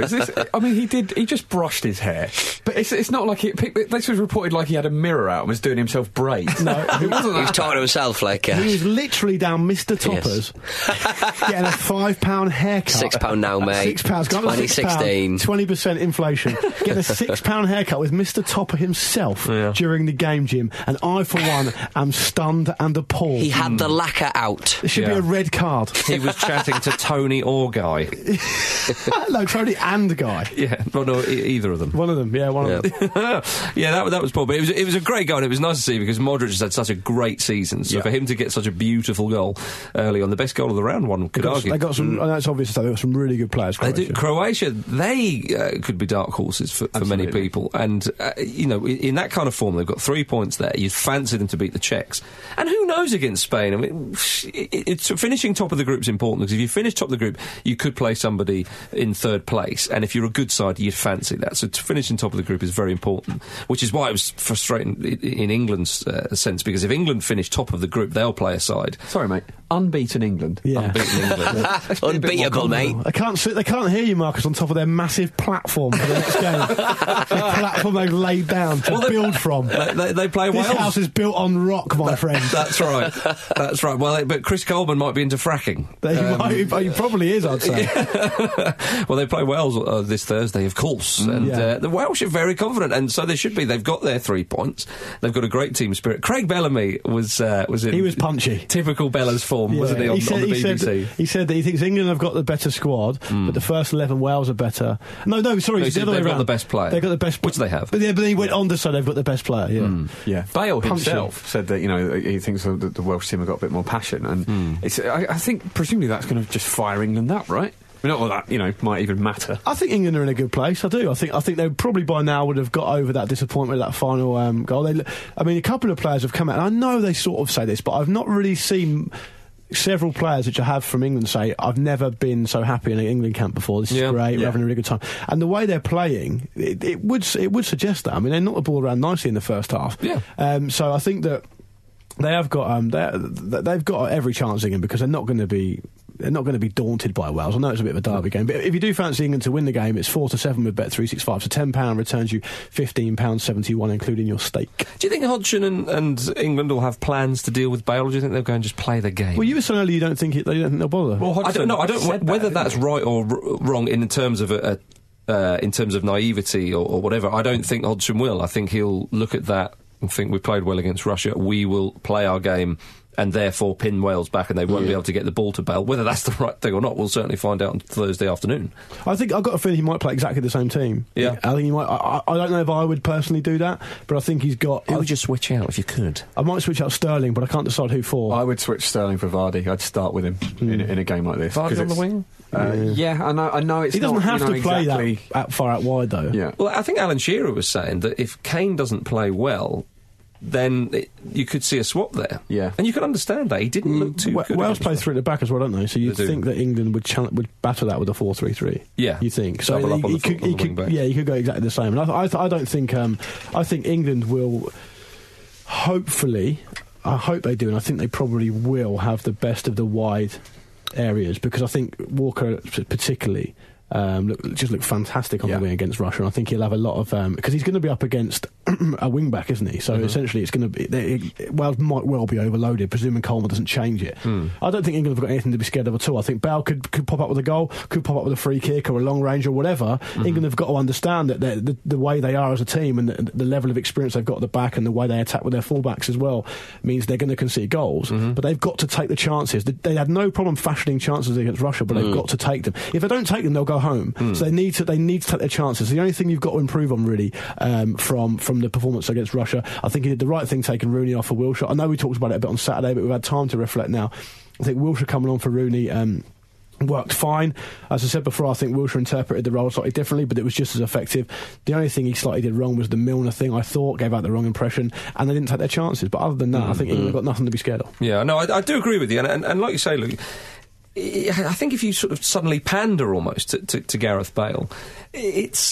He just brushed his hair, but it's not like this was reported like he had a mirror out and was doing himself braids. No, he was talking to himself like. He was literally down Mr. Topper's, getting a £5 haircut. £6 now, mate. £6. 2016. 20% inflation. Getting a £6 haircut with Mr. Topper himself during the game, Jim. And I, for one, am stunned and appalled. He had the lacquer out. It should be a red card. He was chatting to Tony or Guy. No, Tony and Guy. Yeah, well, no, either of them. One of them, one of them. That was Paul. But it was a great goal, and it was nice to see because Modric has had such a great season. So for him to get such a beautiful goal early on, the best goal of the round, one could argue. They got some. I know it's obvious. They got some really good players. Croatia, they could be dark horses for many people, and in that kind of form, they've got 3 points there. You'd fancy them to beat the Czechs, and who knows against Spain? I mean, it's finishing top of the group is important because if you finish top of the group, you could play somebody in third place, and if you're a good side, you'd fancy that. So finishing top of the group is very important, which is why it was frustrating in England's sense, because if England finish top of the group, they'll play a side. Sorry, mate. Unbeaten England. Yeah. Unbeaten England. Unbeatable, mate. They can't hear you, Marcus, on top of their massive platform for the next game. The platform they've laid down to build from. They play Wales. This house is built on rock, my friend. That's right. That's right. Well, but Chris Coleman might be into fracking. He probably is, I'd say. Well, they play Wales this Thursday, of course, and the Welsh are very confident, and so they should be. They've got their 3 points. They've got a great team spirit. Craig Bellamy was in. He was punchy. Typical Bella's form, wasn't he? On the BBC. He said that he thinks England have got the better squad, but the first 11 Wales are better. No, sorry, it's the other way around. They've got the best player. They've got the best, which they have. But he went on to say they've got the best player. Yeah, Bale himself said that he thinks that the Welsh team have got a bit more passion, and I think presumably that's going to just fire England up, right? I mean, not all that might even matter. I think England are in a good place. I do. I think they probably by now would have got over that disappointment of that final goal. A couple of players have come out, and I know they sort of say this, but I've not really seen several players which I have from England say, I've never been so happy in an England camp before. This is great. We're having a really good time. And the way they're playing, it would suggest that. I mean, they knocked the ball around nicely in the first half. Yeah. So I think that they have got they've got every chance again, because they're not going to be daunted by Wales. I know it's a bit of a derby game, but if you do fancy England to win the game, it's 4-7 with Bet365. So £10 returns you £15.71, including your stake. Do you think Hodgson and England will have plans to deal with Bale, or do you think they'll go and just play the game? Well, you were saying earlier you don't think they'll bother. Well, I don't know. I don't whether that's right or wrong in terms of in terms of naivety or whatever. I don't think Hodgson will. I think he'll look at that and think we played well against Russia. We will play our game and therefore pin Wales back, and they won't be able to get the ball to Bale. Whether that's the right thing or not, we'll certainly find out on Thursday afternoon. I think I've got a feeling he might play exactly the same team. Yeah, I think he might. I don't know if I would personally do that, but I think he's got. Who would you switch out if you could? I might switch out Sterling, but I can't decide who for. I would switch Sterling for Vardy. I'd start with him in a game like this. Vardy on the wing. I know. It's he doesn't not, have to play exactly that far out wide, though. Yeah. Well, I think Alan Shearer was saying that if Kane doesn't play well, then you could see a swap there. Yeah. And you can understand that. He didn't look too good. Wales play 3 at the back as well, don't they? So you'd think that England would battle that with a 4-3-3. Yeah. You think? So Double up on he could go exactly the same. And I don't think... I think England will... Hopefully... I hope they do, and I think they probably will have the best of the wide areas, because I think Walker particularly looked fantastic on the wing against Russia, and I think he'll have a lot of because he's going to be up against a wing back, isn't he? So essentially it's going to be Wales might well be overloaded, presuming Coleman doesn't change it. I don't think England have got anything to be scared of at all. I think Bale could pop up with a goal, could pop up with a free kick or a long range or whatever. England have got to understand that the way they are as a team and the level of experience they've got at the back and the way they attack with their fullbacks as well means they're going to concede goals, but they've got to take the chances. They had no problem fashioning chances against Russia, but they've got to take them. If they don't take them, they'll go home. So they need to take their chances. The only thing you've got to improve on really from the performance against Russia, I think he did the right thing taking Rooney off for Wilshere. I know we talked about it a bit on Saturday, but we've had time to reflect now. I think Wilshere coming on for Rooney worked fine. As I said before, I think Wilshere interpreted the role slightly differently, but it was just as effective. The only thing he slightly did wrong was the Milner thing, I thought, gave out the wrong impression, and they didn't take their chances. But other than that, I think England got nothing to be scared of. Yeah, no, I do agree with you, and like you say, Luke, I think if you sort of suddenly pander almost to Gareth Bale, it's...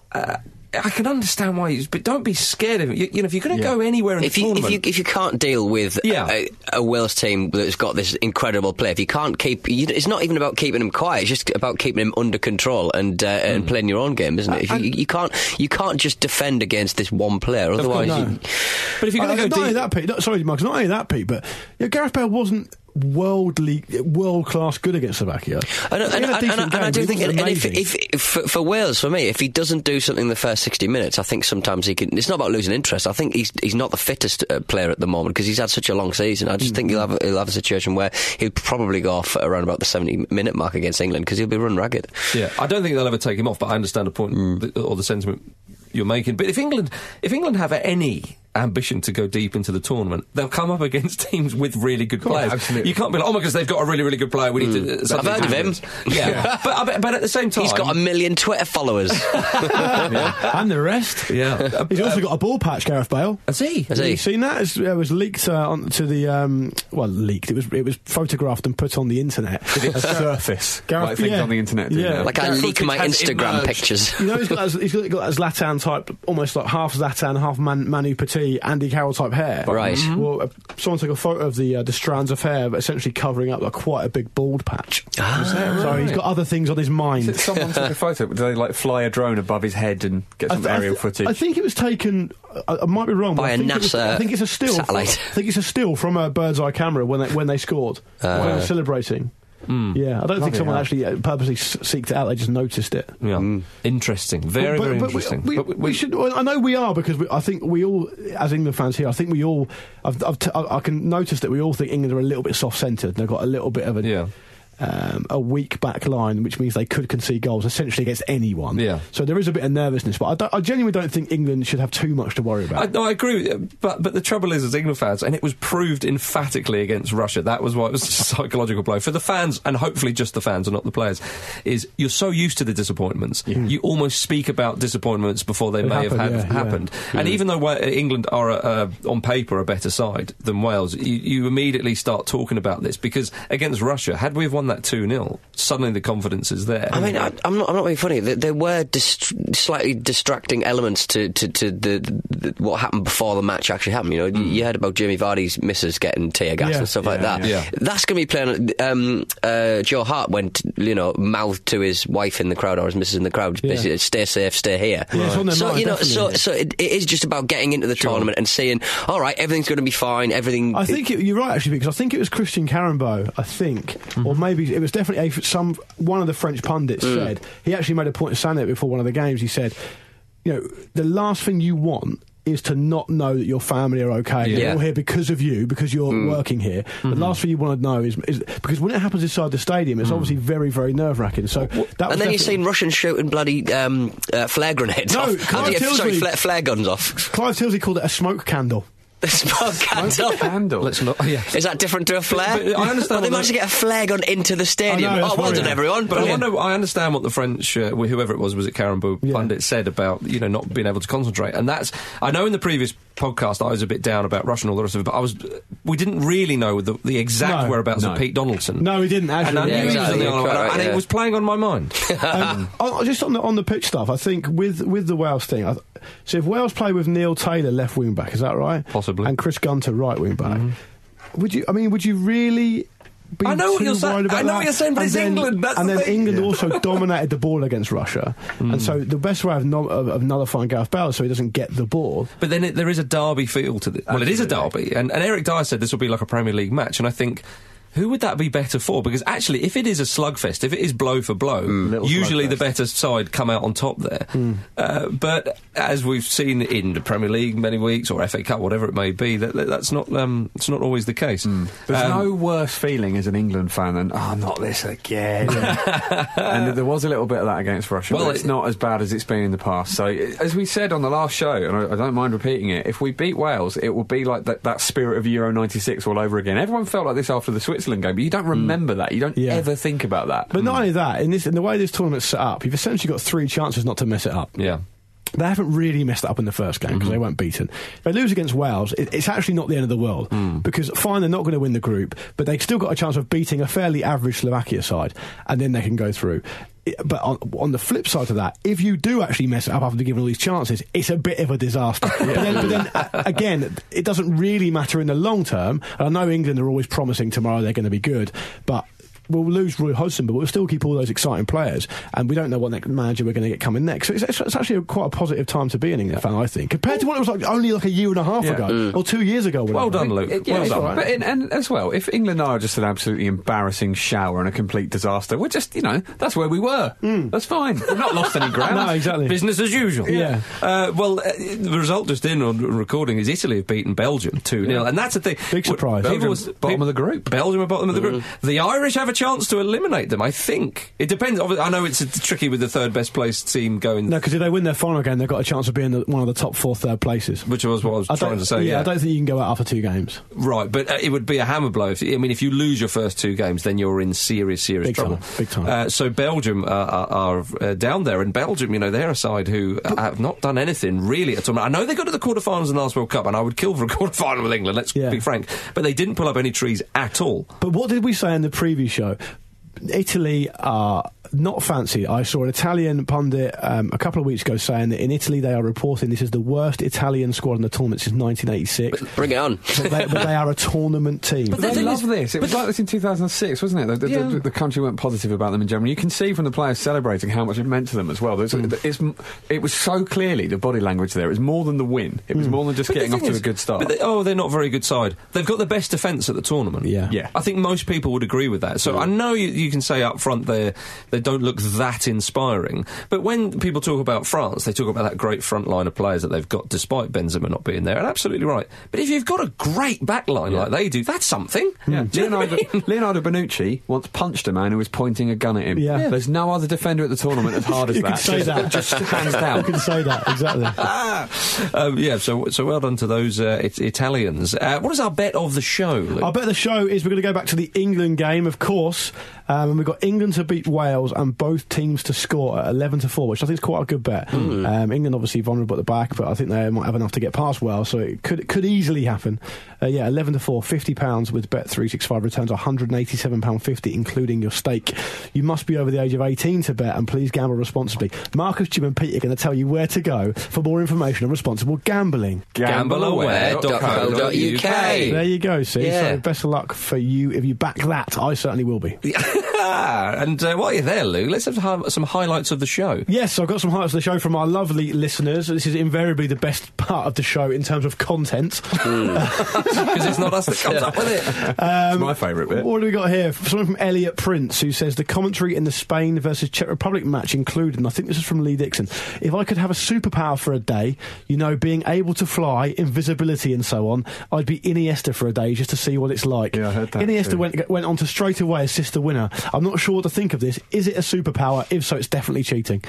I can understand why, but don't be scared of him. You know, if you're going to go anywhere in the tournament... If you can't deal with a Wales team that's got this incredible play, if you can't keep... It's not even about keeping him quiet, it's just about keeping him under control and playing your own game, isn't it? You can't just defend against this one player, otherwise... But if you're going to go not only that, Pete, sorry, Mark, not only that, Pete, but Gareth Bale wasn't world-class good against Slovakia. And I do think, if for Wales, for me, if he doesn't do something in the first 60 minutes, I think sometimes he can... It's not about losing interest. I think he's not the fittest player at the moment because he's had such a long season. I just think he'll have a situation where he'll probably go off around about the 70-minute mark against England because he'll be run ragged. Yeah, I don't think they'll ever take him off, but I understand the point or the sentiment you're making. But if England have any ambition to go deep into the tournament, they'll come up against teams with really good players. Absolutely. You can't be like, because they've got a really, really good player, we need to... I've heard of him. Yeah. but at the same time... He's got 1 million Twitter followers. And the rest. Yeah. He's also got a ball patch, Gareth Bale. Has he? Have you seen that? It was leaked onto the... leaked. It was photographed and put on the internet. Did it surface? Gareth, like things on the internet. Yeah. Like I leak my Instagram pictures. You know, he's got that Zlatan type, almost like half Zlatan, half Manu Petit, Andy Carroll type hair. Right. Well, someone took a photo of the strands of hair, but essentially covering up quite a big bald patch. So he's got other things on his mind. Someone took a photo. Did they fly a drone above his head and get some aerial footage? I think it was taken. I might be wrong. By a NASA I think it's a still. satellite. I think it's a still from a bird's eye camera when they scored. When they were celebrating. Yeah, I don't think someone actually purposely seeked it out. They just noticed it. Yeah, interesting. Very interesting. We should. Well, I know we are because I think we all, as England fans here, I think we all. I can notice that we all think England are a little bit soft-centred. They've got a little bit of a weak back line, which means they could concede goals essentially against anyone. Yeah. So there is a bit of nervousness, but I genuinely don't think England should have too much to worry about. I agree with you, but the trouble is, as England fans, and it was proved emphatically against Russia, that was why it was a psychological blow. For the fans, and hopefully just the fans and not the players, is you're so used to the disappointments, you almost speak about disappointments before they may have happened. And even though England are, on paper, a better side than Wales, you immediately start talking about this, because against Russia, had we have won that 2-0, suddenly the confidence is there. I mean, I'm not being funny. There were slightly distracting elements to what happened before the match actually happened. You know, you heard about Jamie Vardy's missus getting tear gas and stuff like that. Yeah. That's going to be playing. Joe Hart went, mouthed to his wife in the crowd or his missus in the crowd, basically, stay safe, stay here. So it is just about getting into the tournament and seeing, all right, everything's going to be fine. Everything. I think you're right actually, because I think it was Christian Carambeau, or maybe it was definitely one of the French pundits said, he actually made a point of saying it before one of the games. He said, the last thing you want is to not know that your family are okay. Yeah. They're all here because of you, because you're working here. The last thing you want to know is because when it happens inside the stadium, it's obviously very, very nerve-wracking. So and then you've seen Russians shooting bloody flare grenades off. Flare guns off. Clive Tilsley called it a smoke candle. The smoke candle. Let's not. Yeah. Is that different to a flare? But I understand. They managed to get a flare gun into the stadium. Well done, everyone. But I understand what the French, whoever it was it Karambou pundit, said about not being able to concentrate. And that's, I know in the previous podcast I was a bit down about Russia and all the rest of it, but we didn't really know the exact whereabouts of Pete Donaldson. No, we didn't actually. And I knew he was on the island, and it was playing on my mind. Just on the pitch stuff, I think with the Wales thing. So if Wales play with Neil Taylor left wing back, is that right? Possibly. And Chris Gunter right wing back. Would you really be I know what too you're saying. worried about I know that? what you're saying, but it's England. That's and the then thing. England also dominated the ball against Russia, and so the best way of nullifying Gareth Bale is so he doesn't get the ball. But then there is a derby feel to this. Well, it is a derby, and Eric Dyer said this will be like a Premier League match, and I think, who would that be better for? Because actually, if it is a slugfest, if it is blow for blow, usually the better side come out on top there. But as we've seen in the Premier League many weeks, or FA Cup, whatever it may be, that's not it's not always the case. There's no worse feeling as an England fan than, not this again. And there was a little bit of that against Russia, but it's not as bad as it's been in the past. So, as we said on the last show, and I don't mind repeating it, if we beat Wales, it will be like that spirit of Euro 96 all over again. Everyone felt like this after the Switzerland game, but you don't remember that. You don't ever think about that. But not only that, in the way this tournament's set up, you've essentially got 3 chances not to mess it up. Yeah. They haven't really messed it up in the first game because they weren't beaten. If they lose against Wales, it's actually not the end of the world because fine, they're not going to win the group, but they've still got a chance of beating a fairly average Slovakia side, and then they can go through. But on the flip side of that, if you do actually mess it up after giving all these chances, it's a bit of a disaster. But then again, it doesn't really matter in the long term. And I know England are always promising tomorrow they're going to be good, but we'll lose Roy Hodgson, but we'll still keep all those exciting players, and we don't know what manager we're going to get coming next. So it's actually quite a positive time to be an England fan, I think, compared to what it was like only like a year and a half ago or 2 years ago. Well done, Luke. Well done. Right. But and as well, if England are just an absolutely embarrassing shower and a complete disaster, we're just, that's where we were. That's fine. We've not lost any ground. No, exactly. Business as usual. Yeah. The result just in on recording is Italy have beaten Belgium 2-0, and that's the thing. Big surprise. Belgium bottom of the group. Belgium are bottom of the group. The Irish have a chance to eliminate them, I think. It depends. I know it's tricky with the third best placed team going. No, because if they win their final game, they've got a chance of being one of the top 4 third places. Which was what I was trying to say. I don't think you can go out after 2 games. Right, but it would be a hammer blow. If you lose your first 2 games, then you're in serious trouble. Big time. So Belgium are down there, and Belgium, they're a side who have not done anything really at all. I know they got to the quarterfinals in the last World Cup, and I would kill for a quarterfinal with England. Let's be frank, but they didn't pull up any trees at all. But what did we say in the preview show? Italy are not fancy. I saw an Italian pundit a couple of weeks ago saying that in Italy they are reporting this is the worst Italian squad in the tournament since 1986. Bring it on. But they are a tournament team. But they love this. It was like this in 2006, wasn't it? The country weren't positive about them in general. You can see from the players celebrating how much it meant to them as well. It was so clearly the body language there. It was more than the win. It was more than just getting off to a good start. They're not a very good side. They've got the best defence at the tournament. Yeah. I think most people would agree with that. So I know you can say up front they don't look that inspiring, but when people talk about France, they talk about that great front line of players that they've got despite Benzema not being there, and absolutely right. But if you've got a great back line like they do, that's something. Yeah. Leonardo Bonucci once punched a man who was pointing a gun at him. Yeah. There's no other defender at the tournament as hard as you that. Can say that. Just hands down. You can say that, exactly. So well done to those Italians. What is our bet of the show, Luke? Our bet of the show is we're going to go back to the England game, of course, and we've got England to beat Wales and both teams to score at 11-4, which I think is quite a good bet. England obviously vulnerable at the back, but I think they might have enough to get past Wales, so it could easily happen. 11-4, £50 with Bet365 returns £187.50, including your stake. You must be over the age of 18 to bet, and please gamble responsibly. Marcus, Jim and Pete are going to tell you where to go for more information on responsible gambling. Gambleaware.co.uk. There you go, see? So best of luck for you if you back that. I certainly will be. And while you're there, there, Lou. Let's have some highlights of the show. Yes, I've got some highlights of the show from our lovely listeners. This is invariably the best part of the show in terms of content. Because it's not us that comes up with it. It's my favourite bit. What do we got here? Something from Elliot Prince, who says the commentary in the Spain versus Czech Republic match included, and I think this is from Lee Dixon, if I could have a superpower for a day, being able to fly, invisibility and so on, I'd be Iniesta for a day just to see what it's like. Yeah, I heard that. Iniesta went on to straight away assist the winner. I'm not sure what to think of this. Is it a superpower? If so, it's definitely cheating.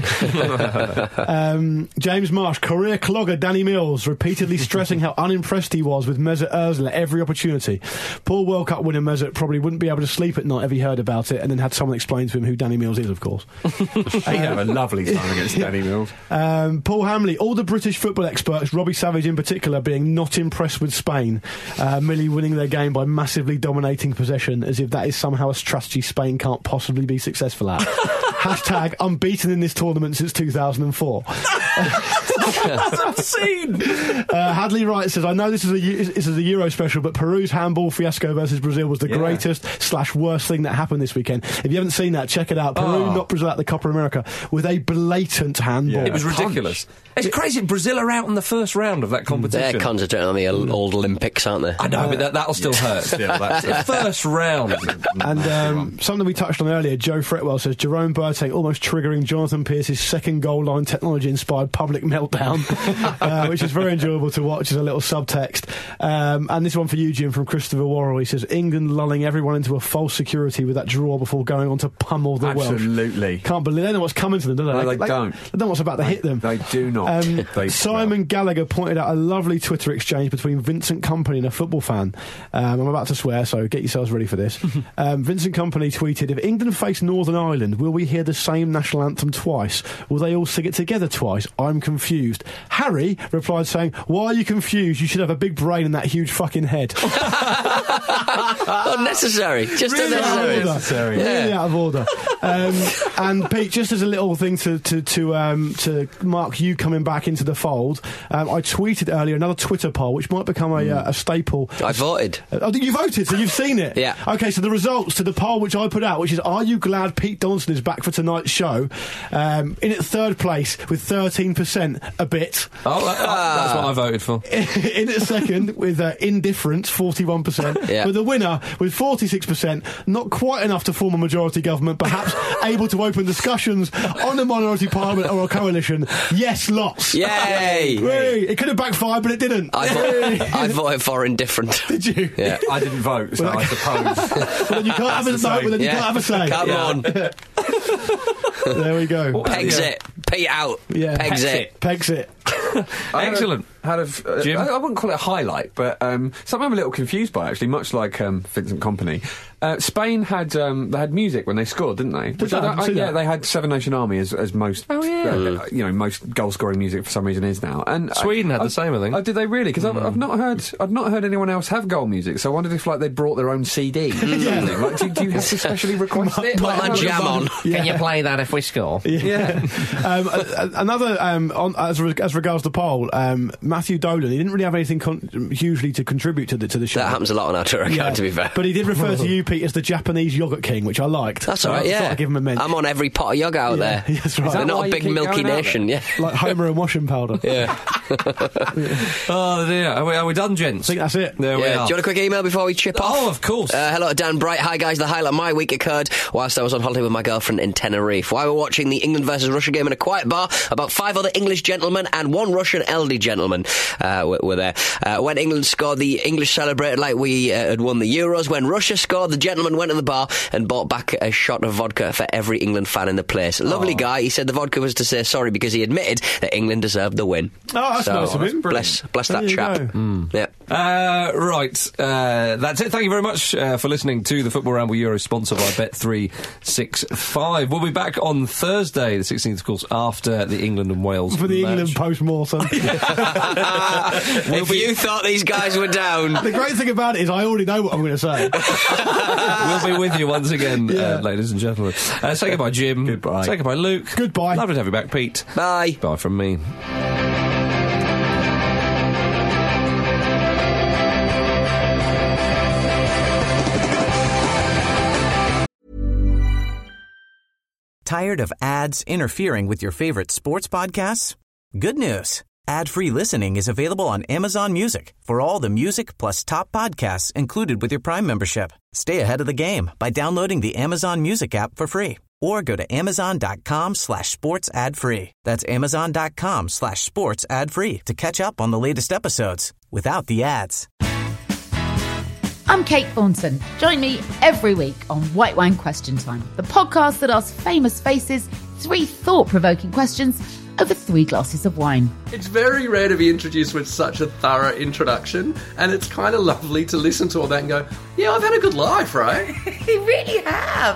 James Marsh, career clogger Danny Mills, repeatedly stressing how unimpressed he was with Mesut Ozil at every opportunity. Poor World Cup winner Mesut probably wouldn't be able to sleep at night if he heard about it and then had someone explain to him who Danny Mills is, of course. He'd have a lovely time against Danny Mills. Paul Hamley, all the British football experts, Robbie Savage in particular, being not impressed with Spain, merely winning their game by massively dominating possession, as if that is somehow a strategy Spain can't possibly be successful at. Hashtag unbeaten in this tournament since 2004. That's obscene. Hadley Wright says, I know this is a Euro special, but Peru's handball fiasco versus Brazil was the greatest / worst thing that happened this weekend. If you haven't seen that, check it out. Peru knocked Brazil out the Copa America with a blatant handball. It was ridiculous. It's crazy. Brazil are out in the first round of that competition. They're concentrating on the old Olympics, aren't they? I know, but that'll still hurt. The first round. And something we touched on earlier, Joe Fretwell says, Jerome Boateng almost triggering Jonathan Pearce's second goal line technology-inspired public meltdown, which is very enjoyable to watch as a little subtext. And this one for you, Jim, from Christopher Worrell. He says, England lulling everyone into a false security with that draw before going on to pummel the Welsh. Absolutely. Can't believe they know what's coming to them, do they? No, they don't. They know what's about to hit them. They do not. Simon Gallagher pointed out a lovely Twitter exchange between Vincent Kompany and a football fan. I'm about to swear, so get yourselves ready for this. Vincent Kompany tweeted, if England face Northern Ireland, will we hear the same national anthem twice? Will they all sing it together twice? I'm confused. Harry replied saying, why are you confused? You should have a big brain and that huge fucking head. Unnecessary. Just really unnecessary. Really out of order. And Pete, just as a little thing to mark you coming back into the fold, I tweeted earlier another Twitter poll which might become a staple. I voted. Oh, you voted, so you've seen it? Yeah. Okay, so the results to the poll which I put out, which is, are you glad Pete Donaldson is back for tonight's show? In at third place with 13%, a bit. Oh, that's what I voted for. In at second with indifference, 41%. Yeah. With the winner with 46%, not quite enough to form a majority government, perhaps able to open discussions on a minority parliament or a coalition. Yes, lots. Yay! It could have backfired, but it didn't. I voted for indifferent. Did you? Yeah. I didn't vote, so I suppose. Well, then you can't have a vote, well, then you can't have a say. Come on. There we go. Pegs it. Pete out. Yeah. Pegs it. Pegs it. Excellent. Jim? I wouldn't call it a highlight, but something I'm a little confused by, actually, much like Vincent Kompany. Spain had they had music when they scored, didn't they? They had Seven Nation Army as most most goal scoring music for some reason is now. And Sweden had the same, I think. Oh, did they really? Because I've not heard anyone else have goal music. So I wondered if they brought their own CD. Like, do you have to specially request it? Put my jam on. Can you play that if we score? Yeah. Another as regards the poll, Matthew Dolan, he didn't really have anything hugely to contribute to the show. That happens a lot on our Twitter account, to be fair. But he did refer to you, Pete, as the Japanese yogurt king, which I liked. That's all right, yeah. I give him a mention. I'm on every pot of yogurt out there. That's right. They're not a big milky nation, yeah. Like Homer and washing powder. Yeah. Oh dear. Are we done, gents? I think that's it. There we are. Do you want a quick email before we chip off? Oh, of course. Hello to Dan Bright. Hi guys, the highlight of my week occurred whilst I was on holiday with my girlfriend in Tenerife. While we were watching the England versus Russia game in a quiet bar, about 5 other English gentlemen and 1 Russian elderly gentleman were there. When England scored, the English celebrated like we had won the Euros. When Russia scored, the gentleman went to the bar and bought back a shot of vodka for every England fan in the place. Lovely guy. He said the vodka was to say sorry because he admitted that England deserved the win. Oh, that's nice of him. Bless that chap. Yeah. Right. That's it. Thank you very much for listening to the Football Ramble Euro, sponsored by Bet365. We'll be back on Thursday, the 16th, of course, after the England and Wales for the match. England post-mortem. If you thought these guys were down. The great thing about it is I already know what I'm going to say. We'll be with you once again, ladies and gentlemen. Say goodbye, Jim. Goodbye. Say goodbye, Luke. Goodbye. Lovely to have you back, Pete. Bye. Bye from me. Tired of ads interfering with your favorite sports podcasts? Good news. Ad-free listening is available on Amazon Music for all the music plus top podcasts included with your Prime membership. Stay ahead of the game by downloading the Amazon Music app for free or go to amazon.com/sports ad free. That's amazon.com/sports ad free to catch up on the latest episodes without the ads. I'm Kate Thornton. Join me every week on White Wine Question Time, the podcast that asks famous faces 3 thought-provoking questions over 3 glasses of wine. It's very rare to be introduced with such a thorough introduction, and it's kind of lovely to listen to all that and go, yeah, I've had a good life, right? You really have.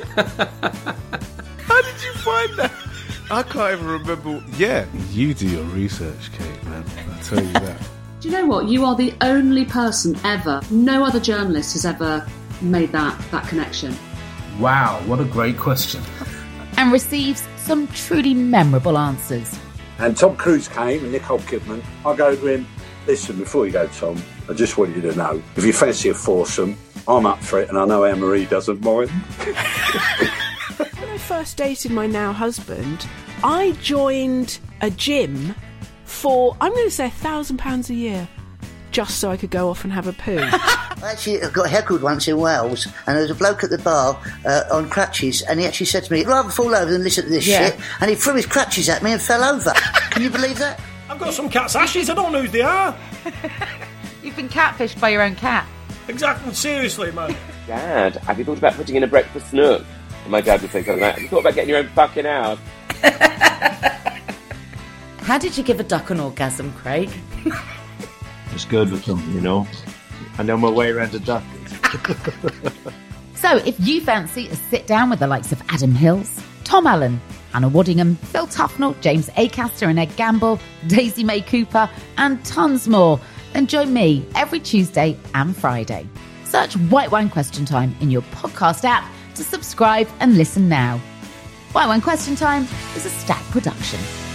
How did you find that? I can't even remember. Yeah, you do your research, Kate, man. I tell you that. Do you know what? You are the only person ever, no other journalist has ever made that connection. Wow, what a great question. And receives some truly memorable answers. And Tom Cruise came and Nicole Kidman. I go to him, listen, before you go, Tom, I just want you to know, if you fancy a foursome, I'm up for it, and I know Anne-Marie doesn't mind. When I first dated my now husband, I joined a gym for, I'm going to say, £1,000 a year, just so I could go off and have a poo. I actually got heckled once in Wales, and there was a bloke at the bar on crutches, and he actually said to me, I'd rather fall over than listen to this shit, and he threw his crutches at me and fell over. Can you believe that? I've got some cat's ashes, I don't know who they are. You've been catfished by your own cat. Exactly, seriously, man. Dad, have you thought about putting in a breakfast nook? And my dad would say something like that. Have you thought about getting your own fucking house? How did you give a duck an orgasm, Craig? It's good with them, you know. I know my way around a duck. So if you fancy a sit-down with the likes of Adam Hills, Tom Allen, Hannah Waddingham, Phil Tufnell, James Acaster and Ed Gamble, Daisy May Cooper, and tons more, then join me every Tuesday and Friday. Search White Wine Question Time in your podcast app to subscribe and listen now. White Wine Question Time is a Stack production.